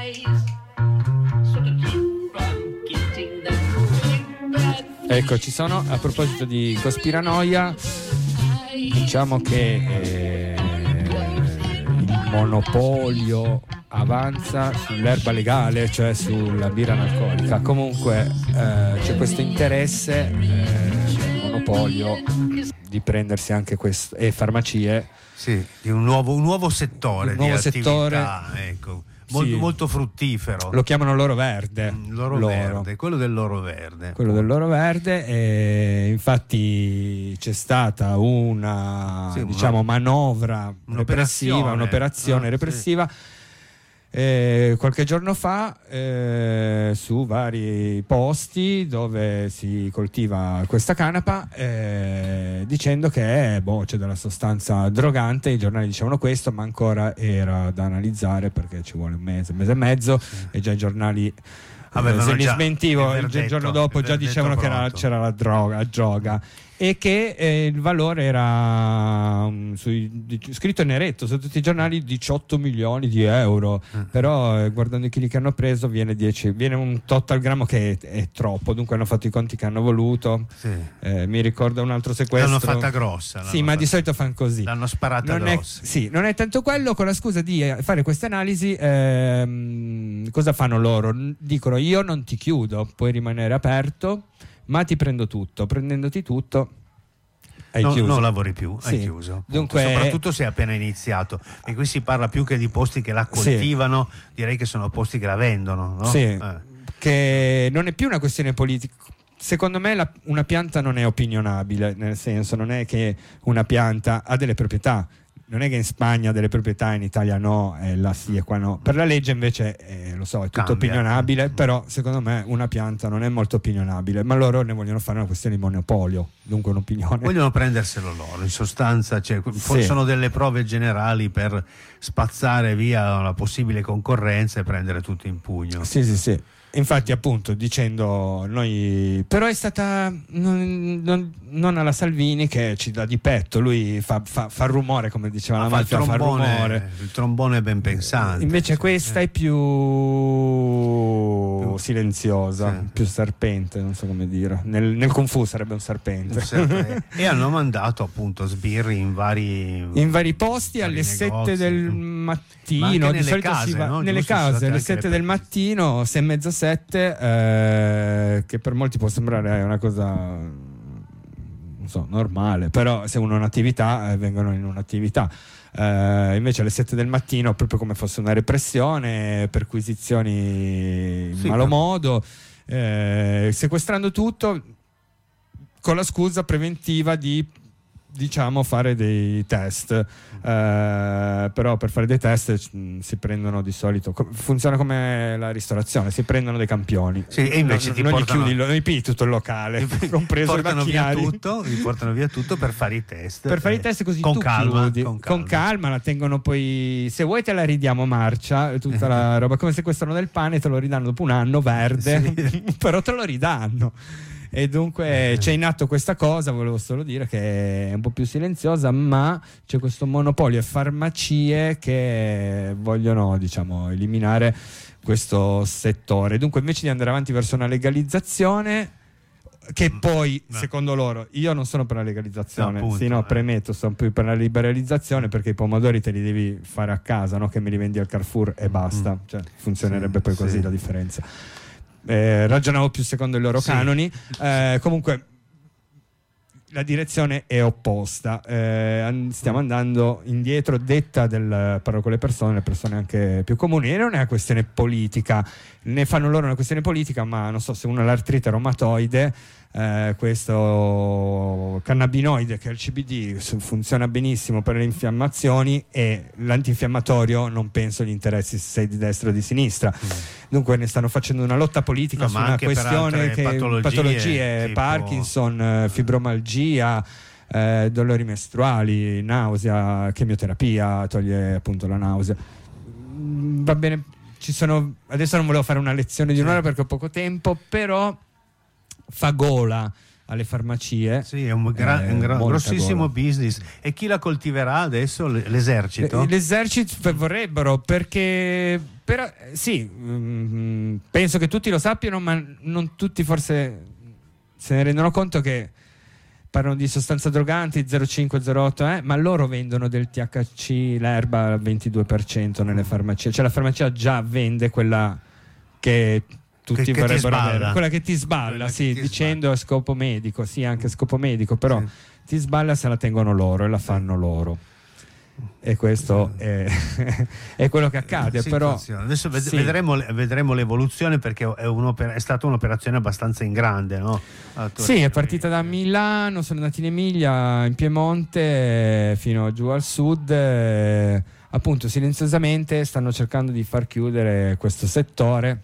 Ecco, ci sono. A proposito di cospiranoia, diciamo che eh, il monopolio avanza sull'erba legale, cioè sulla birra analcolica. Comunque eh, c'è questo interesse eh, monopolio di prendersi anche questo, e farmacie, sì, di un nuovo, un nuovo settore un nuovo di settore, attività, ecco, molto, sì, molto fruttifero. lo chiamano l'oro verde, Mm, l'oro loro. verde, quello dell'oro verde, quello dell'oro verde, e infatti c'è stata una, sì, una diciamo, manovra repressiva, un'operazione ah, repressiva. Eh, qualche giorno fa eh, su vari posti dove si coltiva questa canapa, eh, dicendo che boh, c'è della sostanza drogante. I giornali dicevano questo, ma ancora era da analizzare perché ci vuole un mese, un mese e mezzo, sì. E già i giornali avevano se li già smentivo il, verdetto, il giorno dopo già dicevano che era, c'era la droga, la droga. E che eh, il valore era um, sui, di, scritto in neretto su tutti i giornali diciotto milioni di euro, uh-huh. Però eh, guardando i chili che hanno preso viene dieci, viene un tot al grammo che è, è troppo, dunque hanno fatto i conti che hanno voluto, sì. eh, mi ricorda un altro sequestro, l'hanno fatta grossa, l'hanno sì, ma fatta... di solito fanno così, l'hanno sparata non grossa, è, sì, non è tanto quello. Con la scusa di fare queste analisi, ehm, cosa fanno loro? Dicono: io non ti chiudo, puoi rimanere aperto, ma ti prendo tutto. Prendendoti tutto hai no, chiuso. Non lavori più, sì. Hai chiuso. Dunque, soprattutto se è appena iniziato. E qui si parla più che di posti che la coltivano, sì. Direi che sono posti che la vendono, no? Sì, eh. Che non è più una questione politica. Secondo me la, una pianta non è opinionabile, nel senso, non è che una pianta ha delle proprietà. Non è che in Spagna ha delle proprietà, in Italia no, e là sì e qua no. Per la legge invece, eh, lo so, è tutto Cambia. Opinionabile, però secondo me una pianta non è molto opinionabile, ma loro ne vogliono fare una questione di monopolio, dunque un'opinione. Vogliono prenderselo loro, in sostanza, cioè, sì. Sono delle prove generali per spazzare via la possibile concorrenza e prendere tutto in pugno. Sì, sì, sì. Infatti, appunto, dicendo noi, però è stata non, non, non alla Salvini che ci dà di petto, lui fa, fa, fa rumore, come diceva la mafia, fa rumore. Il trombone è ben pensante. Invece questa eh. è più, più silenziosa, sì. più serpente, non so come dire. Nel, nel Kung Fu sarebbe un serpente. E hanno mandato appunto sbirri in vari in vari posti vari alle negozi, sette del mattino, di solito case, si va no? nelle Giusto, case alle sette del mattino, sei e mezza sette, eh, che per molti può sembrare una cosa non so, normale, però se uno ha un'attività eh, vengono in un'attività. Uh, invece alle sette del mattino, proprio come fosse una repressione, perquisizioni in sì, malo però... modo, eh, sequestrando tutto con la scusa preventiva di, diciamo, fare dei test. Uh, però per fare dei test mh, si prendono di solito, co- funziona come la ristorazione, si prendono dei campioni, sì, e invece non, ti non portano... gli chiudi, non gli pigli tutto il locale, compreso i portano via macchinari. tutto, li portano via tutto per fare i test, per fare i test così con tu calma, chiudi, con calma. con calma la tengono, poi se vuoi te la ridiamo a marcia, tutta la roba, come sequestrano del pane, te lo ridanno dopo un anno verde, sì. Però te lo ridanno. E dunque c'è in atto questa cosa, volevo solo dire che è un po' più silenziosa, ma c'è questo monopolio e farmacie che vogliono, diciamo, eliminare questo settore. Dunque invece di andare avanti verso una legalizzazione, che poi no. secondo loro, io non sono per la legalizzazione, no, appunto, sì, no, eh. premetto, sono più per la liberalizzazione, perché i pomodori te li devi fare a casa, no? Che me li vendi al Carrefour e basta, mm. cioè, funzionerebbe sì, poi così sì. La differenza. Eh, ragionavo più secondo i loro sì. canoni. Eh, comunque la direzione è opposta, eh, stiamo andando indietro, detta del parlo con le persone, le persone anche più comuni, e non è una questione politica, ne fanno loro una questione politica, ma non so, se uno ha l'artrite reumatoide, eh, questo cannabinoide che è il C B D funziona benissimo per le infiammazioni, e l'antinfiammatorio non penso gli interessi se sei di destra o di sinistra. Mm. Dunque ne stanno facendo una lotta politica no, su una questione che patologie, patologie tipo... Parkinson, fibromalgia, eh, dolori mestruali, nausea, chemioterapia, toglie appunto la nausea. Mm, va bene, ci sono, adesso non volevo fare una lezione di un'ora perché ho poco tempo, però fa gola alle farmacie. Sì, è un, gra- eh, un gra- grossissimo gola. business. E chi la coltiverà adesso? L'esercito? L- l'esercito vorrebbero, perché però, sì, mh, penso che tutti lo sappiano, ma non tutti forse se ne rendono conto, che parlano di sostanza drogante zero cinque zero otto, eh, ma loro vendono del T H C, l'erba al ventidue per cento nelle farmacie, cioè la farmacia già vende quella che tutti che, vorrebbero che avere, quella che ti sballa, quella sì, ti dicendo a scopo medico, sì, anche a scopo medico, però sì. Ti sballa se la tengono loro e la fanno loro. E questo è, è quello che accade. Però adesso ved- sì. vedremo, vedremo l'evoluzione, perché è, è stata un'operazione abbastanza in grande, no? Sì, è partita da Milano, sono andati in Emilia, in Piemonte, fino giù al sud, eh, appunto silenziosamente stanno cercando di far chiudere questo settore.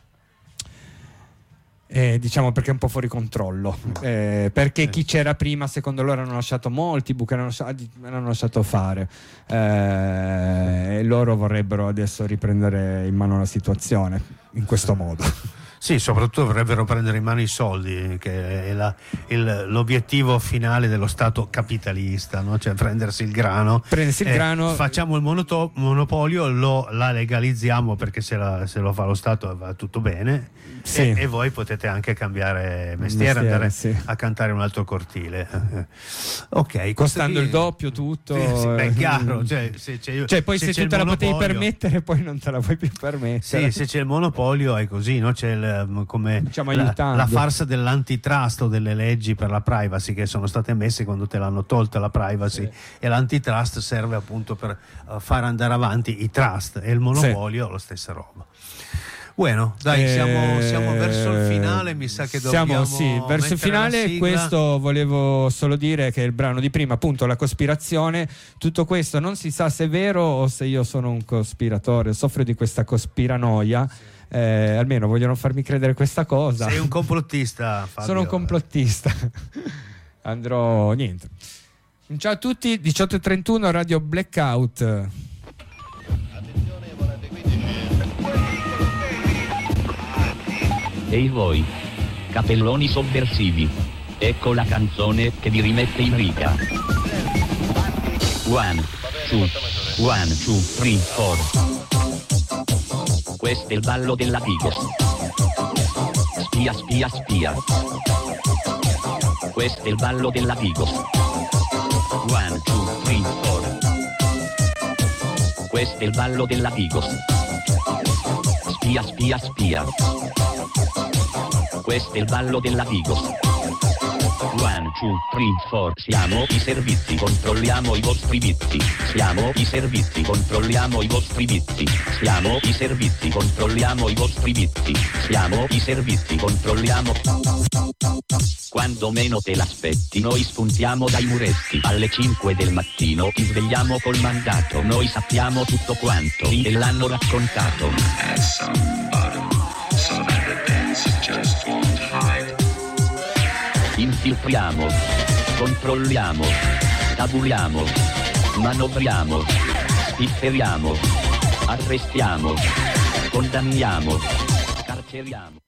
Eh, diciamo perché è un po' fuori controllo, eh, perché eh. chi c'era prima secondo loro hanno lasciato molti buchi, hanno lasciato, hanno lasciato fare, eh, e loro vorrebbero adesso riprendere in mano la situazione in questo modo. Sì, soprattutto vorrebbero prendere in mano i soldi, che è la, il, l'obiettivo finale dello Stato capitalista, no? Cioè prendersi il grano, prendersi il eh, grano, facciamo il monoto- monopolio, lo, la legalizziamo, perché se, la, se lo fa lo Stato va tutto bene, sì. e, e voi potete anche cambiare mestiere, mestiere andare sì. a cantare un altro cortile. Ok, costando il doppio tutto. Sì, sì, beh, chiaro, cioè, se c'è, cioè poi se, se tu te la potevi permettere, poi non te la puoi più permettere. Sì, se c'è il monopolio è così, no? C'è il come diciamo la, la farsa dell'antitrust o delle leggi per la privacy che sono state messe quando te l'hanno tolta la privacy, sì. e l'antitrust serve appunto per uh, far andare avanti i trust, e il monopolio sì. la stessa roba. Bueno, dai, eh, siamo, siamo verso il finale, mi sa che dobbiamo siamo sì, verso il finale. Questo volevo solo dire, che il brano di prima, appunto, la cospirazione, tutto questo non si sa se è vero o se io sono un cospiratore, soffro di questa cospiranoia. Sì. Eh, almeno vogliono farmi credere questa cosa. Sei un complottista, Fabio. Sono un complottista. Andrò niente. Ciao a tutti, diciotto e trentuno, Radio Blackout. Ehi voi, capelloni sovversivi, ecco la canzone che vi rimette in riga. One, two, one, two, three, four. Questo è il ballo della Vigos. Spia, spia, spia. Questo è il ballo della Vigos. One, two, three, four. Questo è il ballo della Vigos. Spia, spia, spia. Questo è il ballo della Vigos. One, two, three, four. Siamo i servizi, controlliamo i vostri vizi. Siamo i servizi, controlliamo i vostri vizi. Siamo i servizi, controlliamo i vostri vizi. Siamo i servizi, controlliamo. Quando meno te l'aspetti, noi spuntiamo dai muretti. Alle cinque del mattino ti svegliamo col mandato. Noi sappiamo tutto quanto e l'hanno raccontato. Infiltriamo, controlliamo, tabuliamo, manovriamo, spifferiamo, arrestiamo, condanniamo, carceriamo.